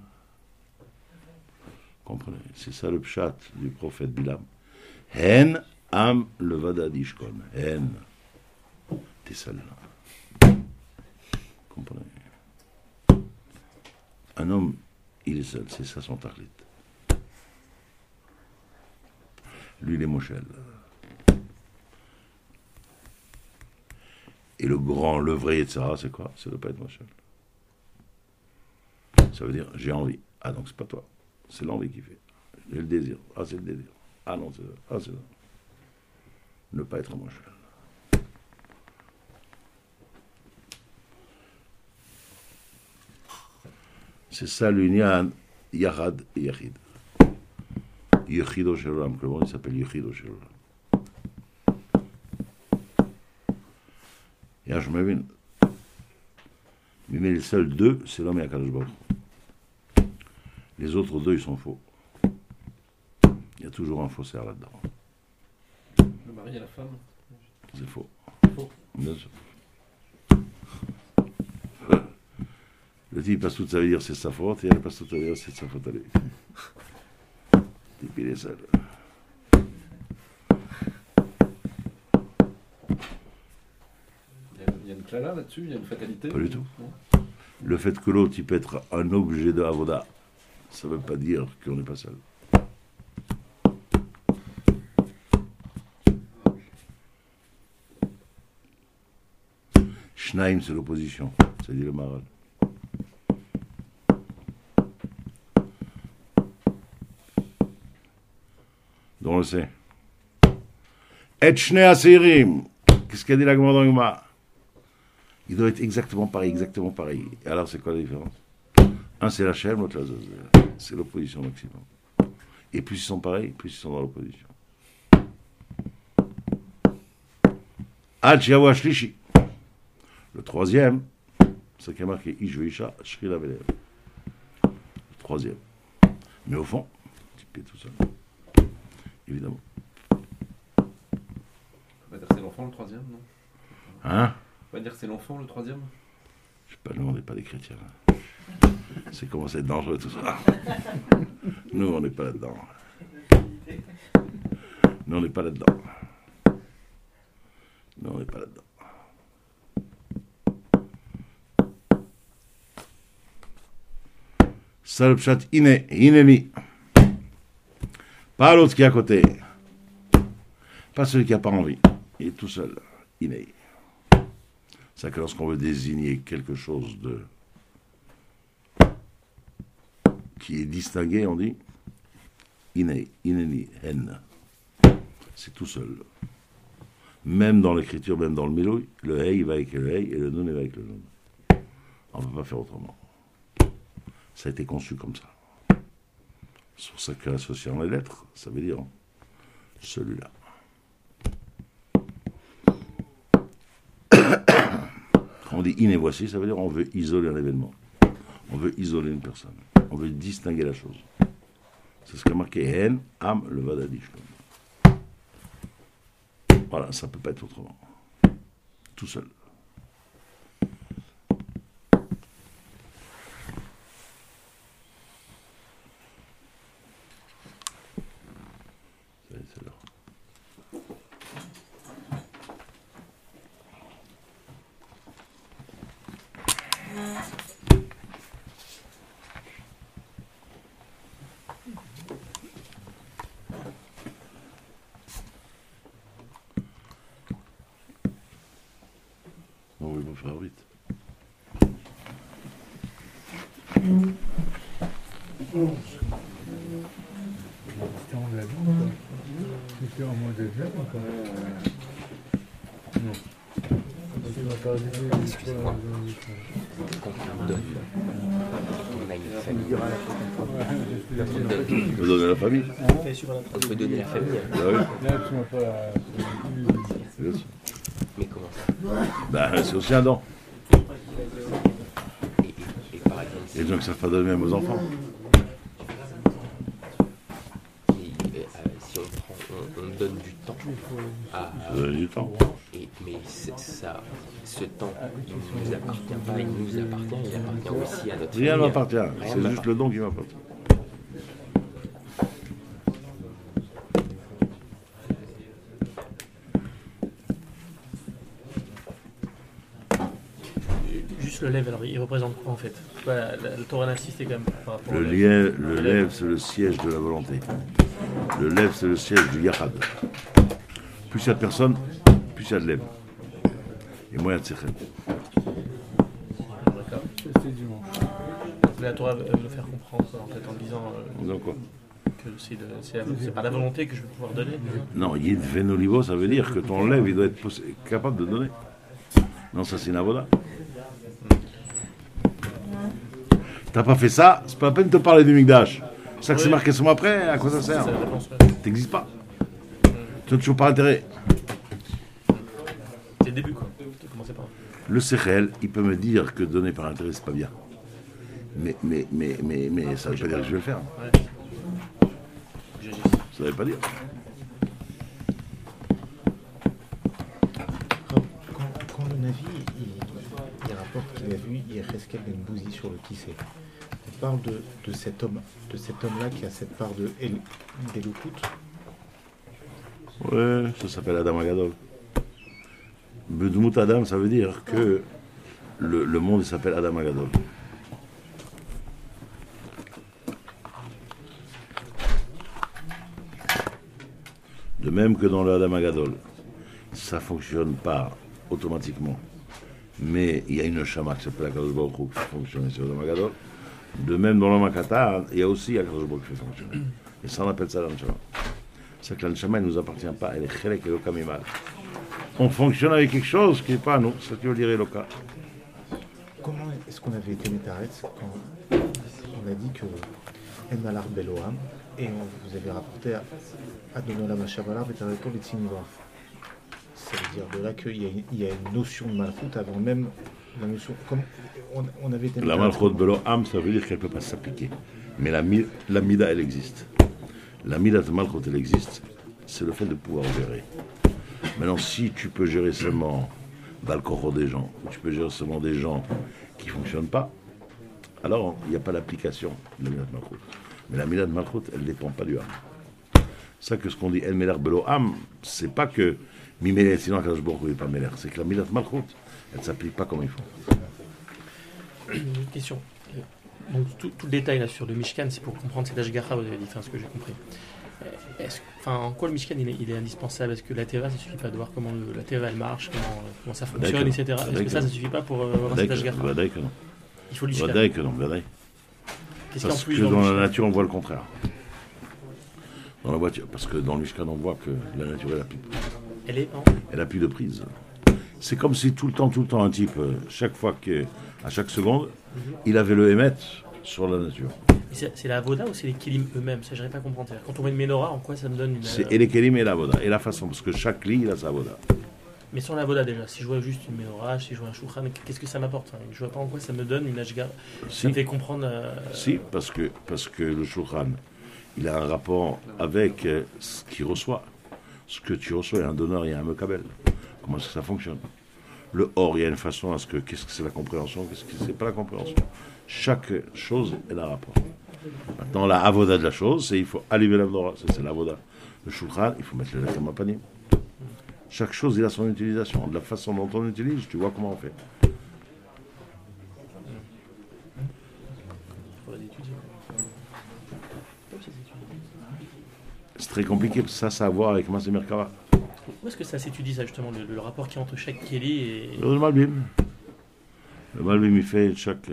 Comprenez? C'est ça le pshat du prophète Bilam. Hen am levada dishkon. Hen. T'es seul. Comprenez? Un homme, il est seul. C'est ça son tarlit. Lui, il est Moshel. Et le grand, le vrai, etc., c'est quoi? Ça ne doit pas être Moshel. Ça veut dire, j'ai envie. Ah, donc c'est pas toi. C'est l'envie qui fait. J'ai le désir. Ah, c'est le désir. Ah non, c'est ça. Ah, c'est ça. Ne pas être Moshel. C'est ça l'union Yahad et Yahid. Yechido Shelolam, que le monde s'appelle Yechido Shelolam. Et je me dis, mais les seuls deux, c'est l'homme et Akadosh Baruch Hu. Les autres deux, ils sont faux. Il y a toujours un faussaire là-dedans. Le mari et la femme. C'est faux. Faux. Bien sûr. Le type passe toute sa vie dire c'est sa faute, et elle passe toute sa vie dire c'est de sa faute à lui. Et puis il est seul. Il y a une clala là-dessus, il y a une fatalité. Pas du tout. Non. Le fait que l'autre il peut être un objet de avoda, ça ne veut pas dire qu'on n'est pas seul. Shnaim, c'est l'opposition, ça dit le Maral. Donc on le sait. Et Shnei Asirim, qu'est-ce qu'a dit la Gemara dans Yuma? Il doit être exactement pareil. Et alors c'est quoi la différence? Un c'est la Shem, l'autre la Zazel. C'est l'opposition maximum. Et plus ils sont pareils, plus ils sont dans l'opposition. Ad Yawa Shlishi. Le troisième, c'est qui a marqué Ish Veisha, Shri la Velev. Le troisième. Mais au fond, petit pied tout seul. Évidemment. On va dire que c'est l'enfant le troisième, non? Hein? On va dire que c'est l'enfant le troisième? Je sais pas, nous on n'est pas des chrétiens. C'est commencé à être dangereux tout ça. Nous on n'est pas là-dedans. Nous on n'est pas là-dedans. Nous on n'est pas là-dedans. Ça le pshat inémi. Pas l'autre qui est à côté. Pas celui qui n'a pas envie. Il est tout seul. Iné. C'est que lorsqu'on veut désigner quelque chose de qui est distingué, on dit iné, inéni, hen. C'est tout seul. Même dans l'écriture, même dans le milouï, le hey va avec le hey et le nun va avec le nun. On ne peut pas faire autrement. Ça a été conçu comme ça. C'est pour ça qu'associant les lettres, ça veut dire celui-là. Quand on dit in et voici, ça veut dire on veut isoler un événement. On veut isoler une personne. On veut distinguer la chose. C'est ce qu'a marqué Hen, Am, le Vadadish. Voilà, ça ne peut pas être autrement. Tout seul. C'est l'heure. Non, il va faire vite. C'était en avion, quoi. C'était en mode avion, quoi. Non. Tu m'as pas dit, Excusez-moi. Quand on donne, on a une famille. On donne. Il faut donner la famille. On peut donner la famille. Ah oui. Là, tu m'as pas... Bien sûr. Mais comment ça? Ben, c'est aussi un don. Et par exemple, Et les gens qui ne savent pas donner même aux enfants. si on prend, on donne du temps à, Ça donne du temps. mais ça, ce temps, il ne nous appartient pas, il nous appartient, il appartient aussi à notre Rien ne famille. m'appartient. Rien C'est ne juste le don qui m'appartient. Juste le lève, alors il représente quoi en fait? La Torah insistait quand même par rapport Le lève, c'est le siège de la volonté. Le lève, c'est le siège du yachad. Plus il y a de personnes, plus il y a de lève. Et moins il y a de sechel. D'accord. C'était dimanche. La Torah veut le faire comprendre en fait en disant Donc quoi? que c'est par la volonté que je vais pouvoir donner. Non, Yid Venolivo, ça veut dire que ton lève, il doit être capable de donner. Non, ça c'est une avoda. T'as pas fait ça, c'est pas la peine de te parler du Mikdash. C'est ça que c'est marqué sur moi après, à quoi ça sert? C'est la réponse. T'existes pas. Tu n'as toujours pas intérêt. C'est le début quoi. De commencer par là. Le Sechel, il peut me dire que donner par intérêt, c'est pas bien. Mais ça veut pas dire que je vais le faire. Ouais. J'agis. Ça veut pas dire. Quand le Navi il rapporte qu'il a vu Yecheskel Ben Bouzi sur le Kissé, on parle de cet homme-là qui a cette part d'Elokut. Ouais, ça s'appelle Adam Agadol. Bedmout Adam, ça veut dire que le monde il s'appelle Adam Agadol. De même que dans le Adam Agadol, ça ne fonctionne pas automatiquement. Mais il y a une Shama qui s'appelle Akadosh Baruch Hu qui fait fonctionner sur Adam Agadol. De même dans le Makata, il y a aussi Akadosh Baruch Hu qui fait fonctionner. Et ça on appelle ça l'Anshama. C'est que l'Anshama ne nous appartient pas, elle est Chelek Eloka Mimal. On fonctionne avec quelque chose qui n'est pas à nous, c'est ce que veut dire Eloka. Comment est-ce qu'on avait été métaretz quand on a dit que En Malar Beloam et vous avez rapporté à Adonolam Shabalar Betarekol et Tziniva. Ça veut dire de là qu'il y a une notion de malchoute avant même la notion. Comme on avait été La Malchot Beloam, ça veut dire qu'elle ne peut pas s'appliquer. Mais la Mida, elle existe. La Mida de Malchot, elle existe. C'est le fait de pouvoir gérer. Maintenant, si tu peux gérer seulement d'alcool des gens, ou tu peux gérer seulement des gens qui ne fonctionnent pas, alors il n'y a pas d'application de la Midat Malchut. Mais la Midat Malchut, elle ne dépend pas du Ham. C'est ça que ce qu'on dit El Meler Belo Ham, c'est pas que Mimele sinon Akadosh Baruch Hu n'est pas Meler, c'est que la Midat Malchut, elle ne s'applique pas comme il faut. Une question. Donc tout le détail là sur le Mishkan, c'est pour comprendre cet Ashgacha, vous avez dit, enfin ce que j'ai compris. En quoi le Mishkan il est indispensable? Est-ce que la Teva ça suffit pas de voir comment la Teva elle marche, comment ça fonctionne, etc. Est-ce que ça suffit pas pour avoir cet Ashgacha? Vadaï que non. Il faut le Mishkan. Vadaï que non, Vadaï. Qu'est-ce qu'il y a en Parce plus que dans le dans la Mishkan? nature, on voit le contraire. Dans la voiture, parce que dans le Mishkan, on voit que la nature, Elle est elle a plus de prise. C'est comme si tout le temps, un type, à chaque seconde, il avait le émet sur la nature. C'est la Avoda ou c'est les Kélim eux-mêmes? Ça, j'arrive pas à comprendre. C'est-à-dire, quand on met une menorah, en quoi ça me donne une. C'est et les kelim et la voda. Et la façon, parce que chaque cli, il a sa voda. Mais sur la Avoda déjà, si je vois juste une menorah, si je vois un shulchan, qu'est-ce que ça m'apporte? Je vois pas en quoi ça me donne une Ashgar. Ça me fait comprendre. Si, parce que le shulchan, il a un rapport avec ce qu'il reçoit. Ce que tu reçois, il y a un donneur, il y a un mekabel. Comment est-ce que ça fonctionne? Le or, il y a une façon à ce que, qu'est-ce que c'est la compréhension, qu'est-ce que c'est pas la compréhension. Chaque chose, elle a un rapport. Maintenant, la avoda de la chose, c'est il faut allumer la menorah, c'est l'avoda. Le shulchan, il faut mettre le lechem apanim. Chaque chose, il a son utilisation. De la façon dont on utilise, tu vois comment on fait. C'est très compliqué, ça a à voir avec Massé Merkava. Où est-ce que ça s'étudie, ça, justement, le rapport qui est entre chaque Kelly et... Le Malbim. Le Malbim, il fait chaque...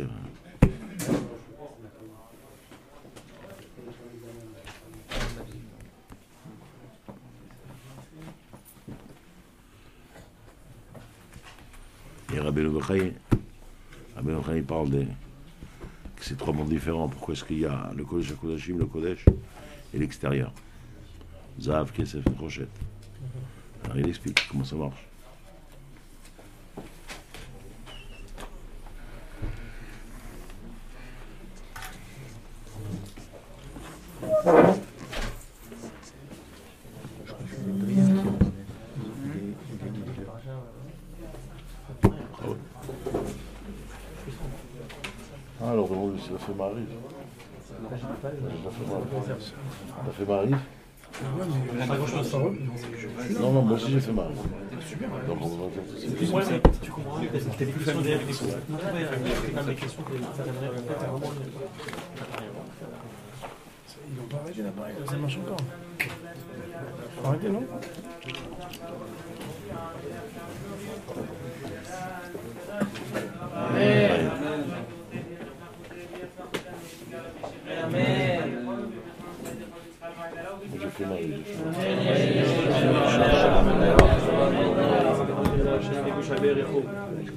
Et Rabbeinu Bechai parle que c'est 3 mondes différents. Pourquoi est-ce qu'il y a le Kodesh HaKodashim, le Kodesh et l'extérieur? Zav, Kesef, Rochet. Alors il explique comment ça marche. Ah, alors demande si la fait Marie. La fait Marie. Non, moi aussi j'ai fait Marie. Donc on va faire tout ça. Tu comprends, t'es plus familier avec les questions. Non, il y a quand même des questions que ça viendrait vraiment... Ils n'ont pas arrêté là-bas, ça marche encore. Arrêtez, non? Amen. Amen. J'ai fait Marie. Amen.